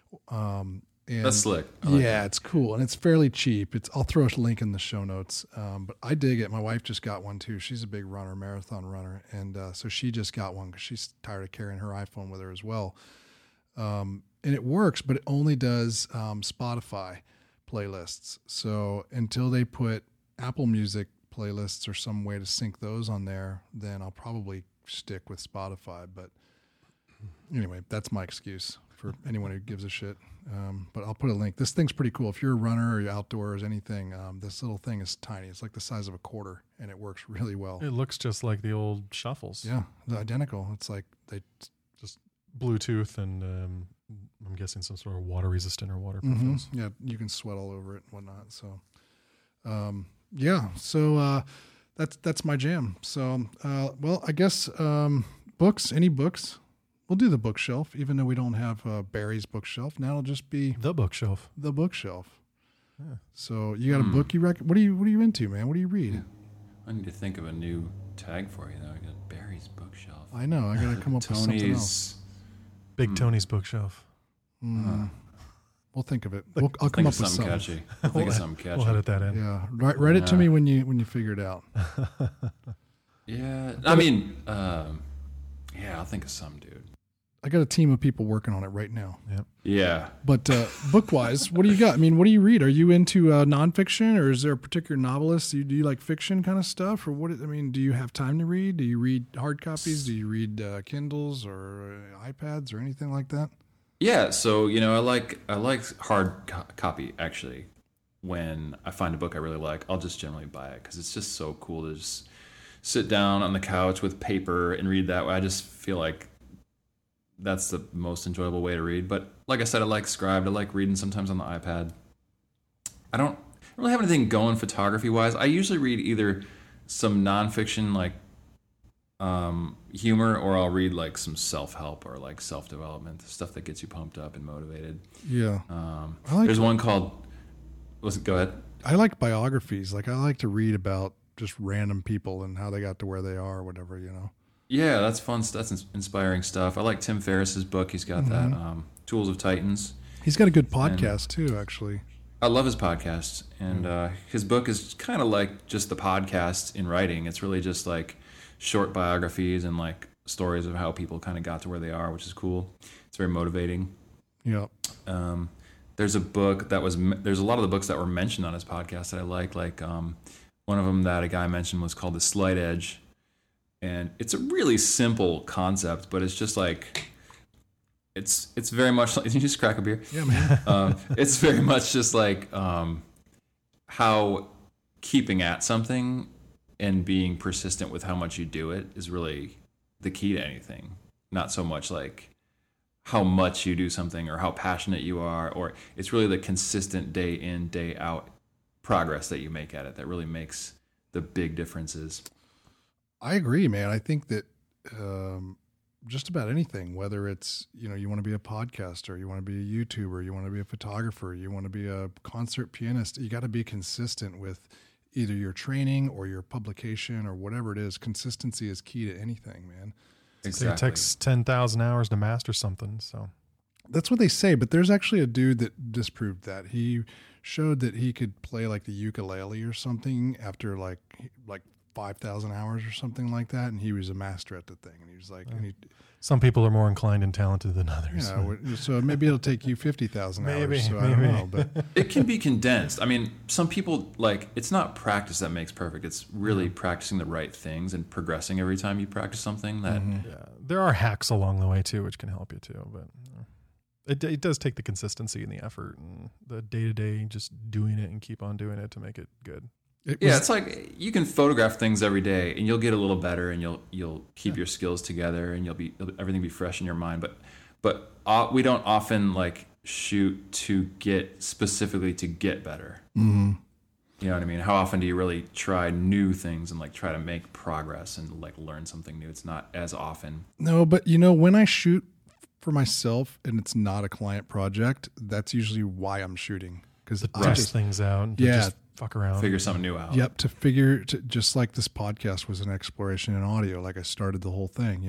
And that's slick. It's cool and it's fairly cheap. I'll throw a link in the show notes. But I dig it. My wife just got one too. She's a big runner, marathon runner, and so she just got one because she's tired of carrying her iPhone with her as well. And it works, but it only does Spotify playlists. So until they put Apple Music playlists or some way to sync those on there, then I'll probably stick with Spotify. But anyway, that's my excuse for anyone who gives a shit. But I'll put a link. This thing's pretty cool. If you're a runner or you're outdoors, anything, this little thing is tiny. It's like the size of a quarter, and it works really well. It looks just like the old shuffles. Yeah, they're identical. It's like they just Bluetooth and I'm guessing some sort of water resistant or waterproof. Mm-hmm. Yeah, you can sweat all over it and whatnot. So, so that's my jam. So, well, I guess books. Any books? We'll do the bookshelf, even though we don't have Barry's bookshelf. Now it'll just be the bookshelf. The bookshelf. Yeah. So you got a book you recommend? What are you into, man? What do you read? I need to think of a new tag for you, though. I got Barry's bookshelf. I know. I got to come up with something else. Big Tony's bookshelf. We'll think of it. I'll come up with something catchy. I'll think of something catchy. We'll edit that in. Yeah. Write it to me when you figure it out. Yeah. I mean, I'll think of some, dude. I got a team of people working on it right now. Yep. Yeah. But book-wise, what do you got? I mean, what do you read? Are you into nonfiction, or is there a particular novelist? Do you like fiction kind of stuff, or what? I mean, do you have time to read? Do you read hard copies? Do you read Kindles or iPads or anything like that? Yeah. So I like hard copy actually. When I find a book I really like, I'll just generally buy it because it's just so cool to just sit down on the couch with paper and read that way. I just feel like that's the most enjoyable way to read. But like I said, I like Scribd. I like reading sometimes on the iPad. I don't really have anything going photography wise. I usually read either some nonfiction, like humor, or I'll read like some self-help or like self-development stuff that gets you pumped up and motivated. Yeah. There's one called. Go ahead. I like biographies. Like I like to read about just random people and how they got to where they are, or whatever. Yeah, that's fun. That's inspiring stuff. I like Tim Ferriss's book. He's got that Tools of Titans. He's got a good podcast too, actually. I love his podcast, and his book is kind of like just the podcast in writing. It's really just like short biographies and like stories of how people kind of got to where they are, which is cool. It's very motivating. Yeah. There's a book there's a lot of the books that were mentioned on his podcast that I like. Like one of them that a guy mentioned was called The Slight Edge, and it's a really simple concept, but it's just like it's very much like, you just crack a beer. Yeah, man. It's very much just like how keeping at something and being persistent with how much you do it is really the key to anything. Not so much like how much you do something or how passionate you are, or it's really the consistent day in, day out progress that you make at it that really makes the big differences. I agree, man. I think that just about anything, whether it's, you want to be a podcaster, you want to be a YouTuber, you want to be a photographer, you want to be a concert pianist, you got to be consistent with either your training or your publication or whatever it is. Consistency is key to anything, man. Exactly. It takes 10,000 hours to master something. So that's what they say, but there's actually a dude that disproved that. He showed that he could play like the ukulele or something after like 5,000 hours or something like that, and he was a master at the thing. And he was like, some people are more inclined and talented than others. Yeah, so maybe it'll take you 50,000 hours. So maybe. I don't know, but it can be condensed. I mean, some people like it's not practice that makes perfect. It's really practicing the right things and progressing every time you practice something. That there are hacks along the way too, which can help you too. But it does take the consistency and the effort and the day to day, just doing it and keep on doing it to make it good. It's like you can photograph things every day, and you'll get a little better, and you'll keep your skills together, and everything be fresh in your mind. But we don't often like shoot specifically to get better. Mm-hmm. You know what I mean? How often do you really try new things and like try to make progress and like learn something new? It's not as often. No, but when I shoot for myself and it's not a client project, that's usually why I'm shooting, because test things out. Just fuck around, figure something new out. Yep, just like this podcast was an exploration in audio. Like I started the whole thing,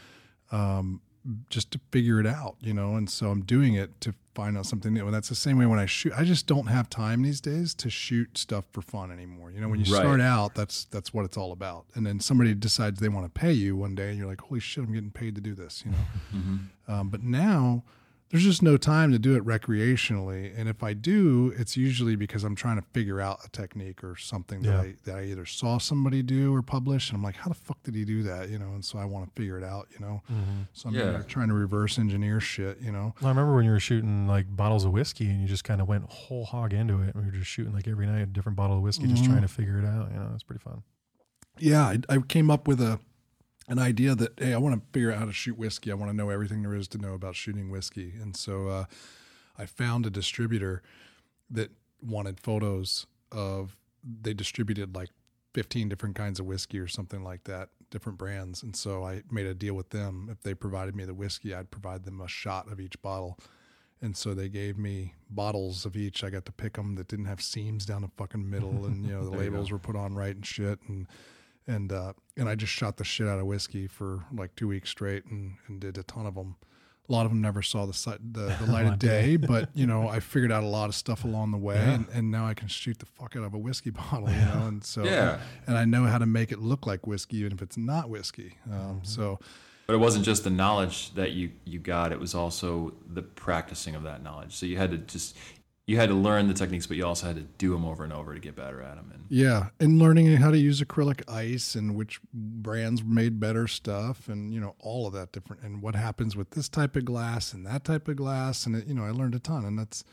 just to figure it out, and so I'm doing it to find out something new. And that's the same way when I shoot. I just don't have time these days to shoot stuff for fun anymore. When you start out, that's what it's all about. And then somebody decides they want to pay you one day, and you're like, holy shit, I'm getting paid to do this, Mm-hmm. But now there's just no time to do it recreationally. And if I do, it's usually because I'm trying to figure out a technique or something that I either saw somebody do or publish, and I'm like, how the fuck did he do that? And so I want to figure it out, So I'm trying to reverse engineer shit, Well, I remember when you were shooting like bottles of whiskey and you just kind of went whole hog into it. We were just shooting like every night a different bottle of whiskey, just trying to figure it out. It's pretty fun. Yeah. I came up with an idea that, hey, I want to figure out how to shoot whiskey. I want to know everything there is to know about shooting whiskey. And so I found a distributor that wanted photos they distributed like 15 different kinds of whiskey or something like that, different brands. And so I made a deal with them. If they provided me the whiskey, I'd provide them a shot of each bottle. And so they gave me bottles of each. I got to pick them that didn't have seams down the fucking middle, and the labels were put on right and shit. And I just shot the shit out of whiskey for like 2 weeks straight and did a ton of them. A lot of them never saw the light of day, but I figured out a lot of stuff along the way, and now I can shoot the fuck out of a whiskey bottle, and so and I know how to make it look like whiskey even if it's not whiskey. But it wasn't just the knowledge that you got; it was also the practicing of that knowledge. So you had to learn the techniques, but you also had to do them over and over to get better at them. And learning how to use acrylic ice and which brands made better stuff, and all of that different, and what happens with this type of glass and that type of glass, and I learned a ton, and that's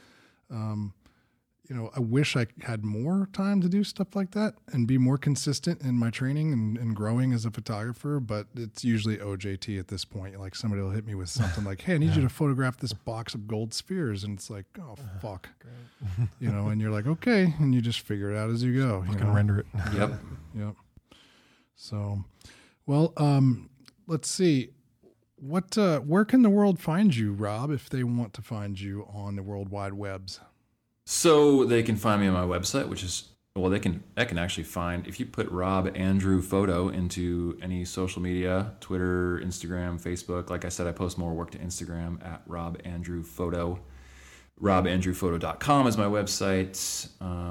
I wish I had more time to do stuff like that and be more consistent in my training and growing as a photographer. But it's usually OJT at this point. Like somebody will hit me with something like, hey, I need you to photograph this box of gold spheres. And it's like, oh, fuck. And you're like, okay. And you just figure it out as you go. You can render it. Yep. So, Well, let's see. Where can the world find you, Rob, if they want to find you on the World Wide Webs? So they can find me on my website, which is, well, they can actually find, if you put Rob Andrew Photo into any social media, Twitter, Instagram, Facebook. Like I said, I post more work to Instagram at Rob Andrew Photo. RobAndrewPhoto.com is my website.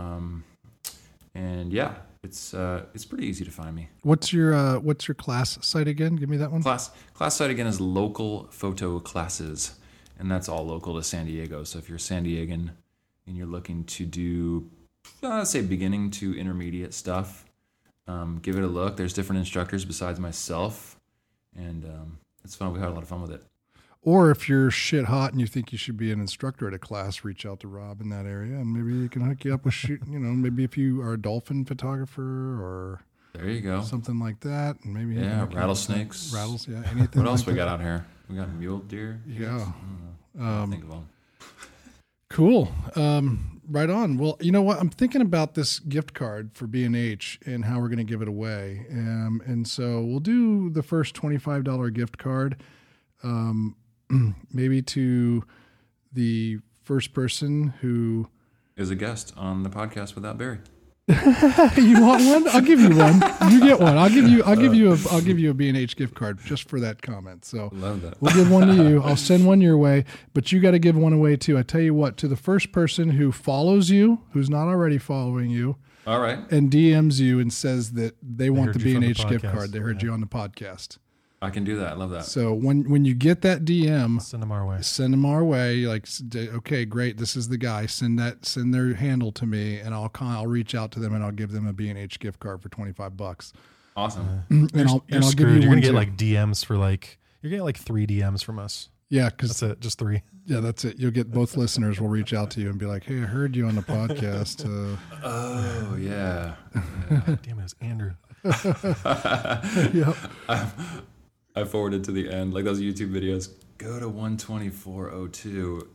And yeah, it's pretty easy to find me. What's your class site again? Give me that one. Class site again is Local Photo Classes, and that's all local to San Diego. So if you're San Diegan and you're looking to do, let's say, beginning to intermediate stuff, give it a look. There's different instructors besides myself, and it's fun. We had a lot of fun with it. Or if you're shit hot and you think you should be an instructor at a class, reach out to Rob in that area, and maybe he can hook you up with shooting. Maybe if you are a dolphin photographer or there you go, something like that, and maybe rattlesnakes, anything. What else like we got out here? We got mule deer. Yeah, I think of them. Cool. Right on. Well, you know what? I'm thinking about this gift card for B&H and how we're going to give it away, and so we'll do the first $25 gift card. Maybe to the first person who is a guest on the podcast without Barry. You want one? I'll give you one. You get one. I'll give you a B&H gift card just for that comment. So love that. We'll give one to you. I'll send one your way, but you got to give one away too. I tell you what, to the first person who follows you, who's not already following you, all right, and DMs you and says that they want the B&H gift card. They heard you on the podcast. I can do that. I love that. So when you get that DM, send them our way. Send them our way. Like, okay, great. This is the guy. Send their handle to me, and I'll reach out to them and I'll give them a B&H gift card for $25. Awesome. And I'll give you. You're gonna get like DMs for like you're getting like 3 DMs from us. Yeah, because that's it. Just 3. Yeah, that's it. You'll get both listeners will reach out to you and be like, "Hey, I heard you on the podcast." Oh yeah. Damn it, it's Andrew. Yep. I forwarded to the end, like those YouTube videos. Go to 12402.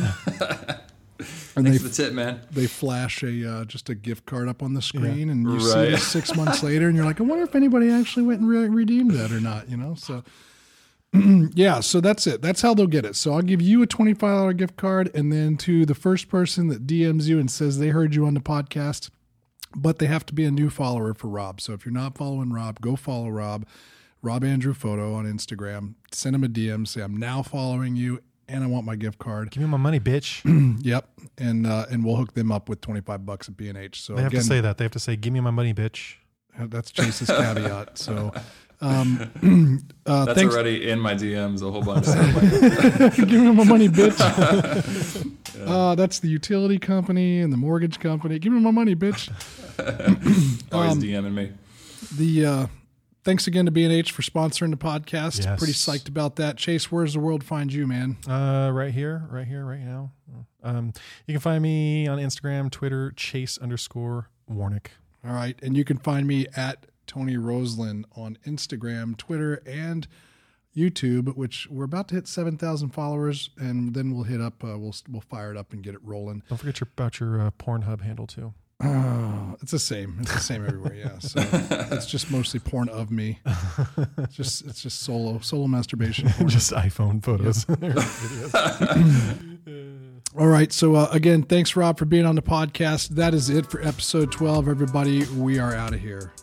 And thanks for the tip, man. They flash just a gift card up on the screen, and you see it 6 months later, and you're like, I wonder if anybody actually went and redeemed that or not. So yeah, so that's it. That's how they'll get it. So I'll give you a $25 gift card, and then to the first person that DMs you and says they heard you on the podcast, but they have to be a new follower for Rob. So if you're not following Rob, go follow Rob. Rob Andrew Photo on Instagram. Send him a DM. Say, I'm now following you, and I want my gift card. Give me my money, bitch. Yep. And we'll hook them up with $25 at B&H. So they have to say that. They have to say, give me my money, bitch. That's Chase's caveat. So that's thanks. already in my DMs a whole bunch of stuff. Give me my money, bitch. That's the utility company and the mortgage company. Give me my money, bitch. Always DMing me. Thanks again to B&H for sponsoring the podcast. Yes. Pretty psyched about that. Chase, where's the world find you, man? Right here, right now. You can find me on Instagram, Twitter, Chase_Warnick. All right. And you can find me at Tony Roslin on Instagram, Twitter, and YouTube, which we're about to hit 7,000 followers, and then we'll hit up, we'll fire it up and get it rolling. Don't forget about your Pornhub handle too. Oh, it's the same. It's the same everywhere. Yeah. So it's just mostly porn of me. It's just solo masturbation. Porn. Just iPhone photos. Yep. All right. So again, thanks Rob for being on the podcast. That is it for episode 12. Everybody, we are out of here.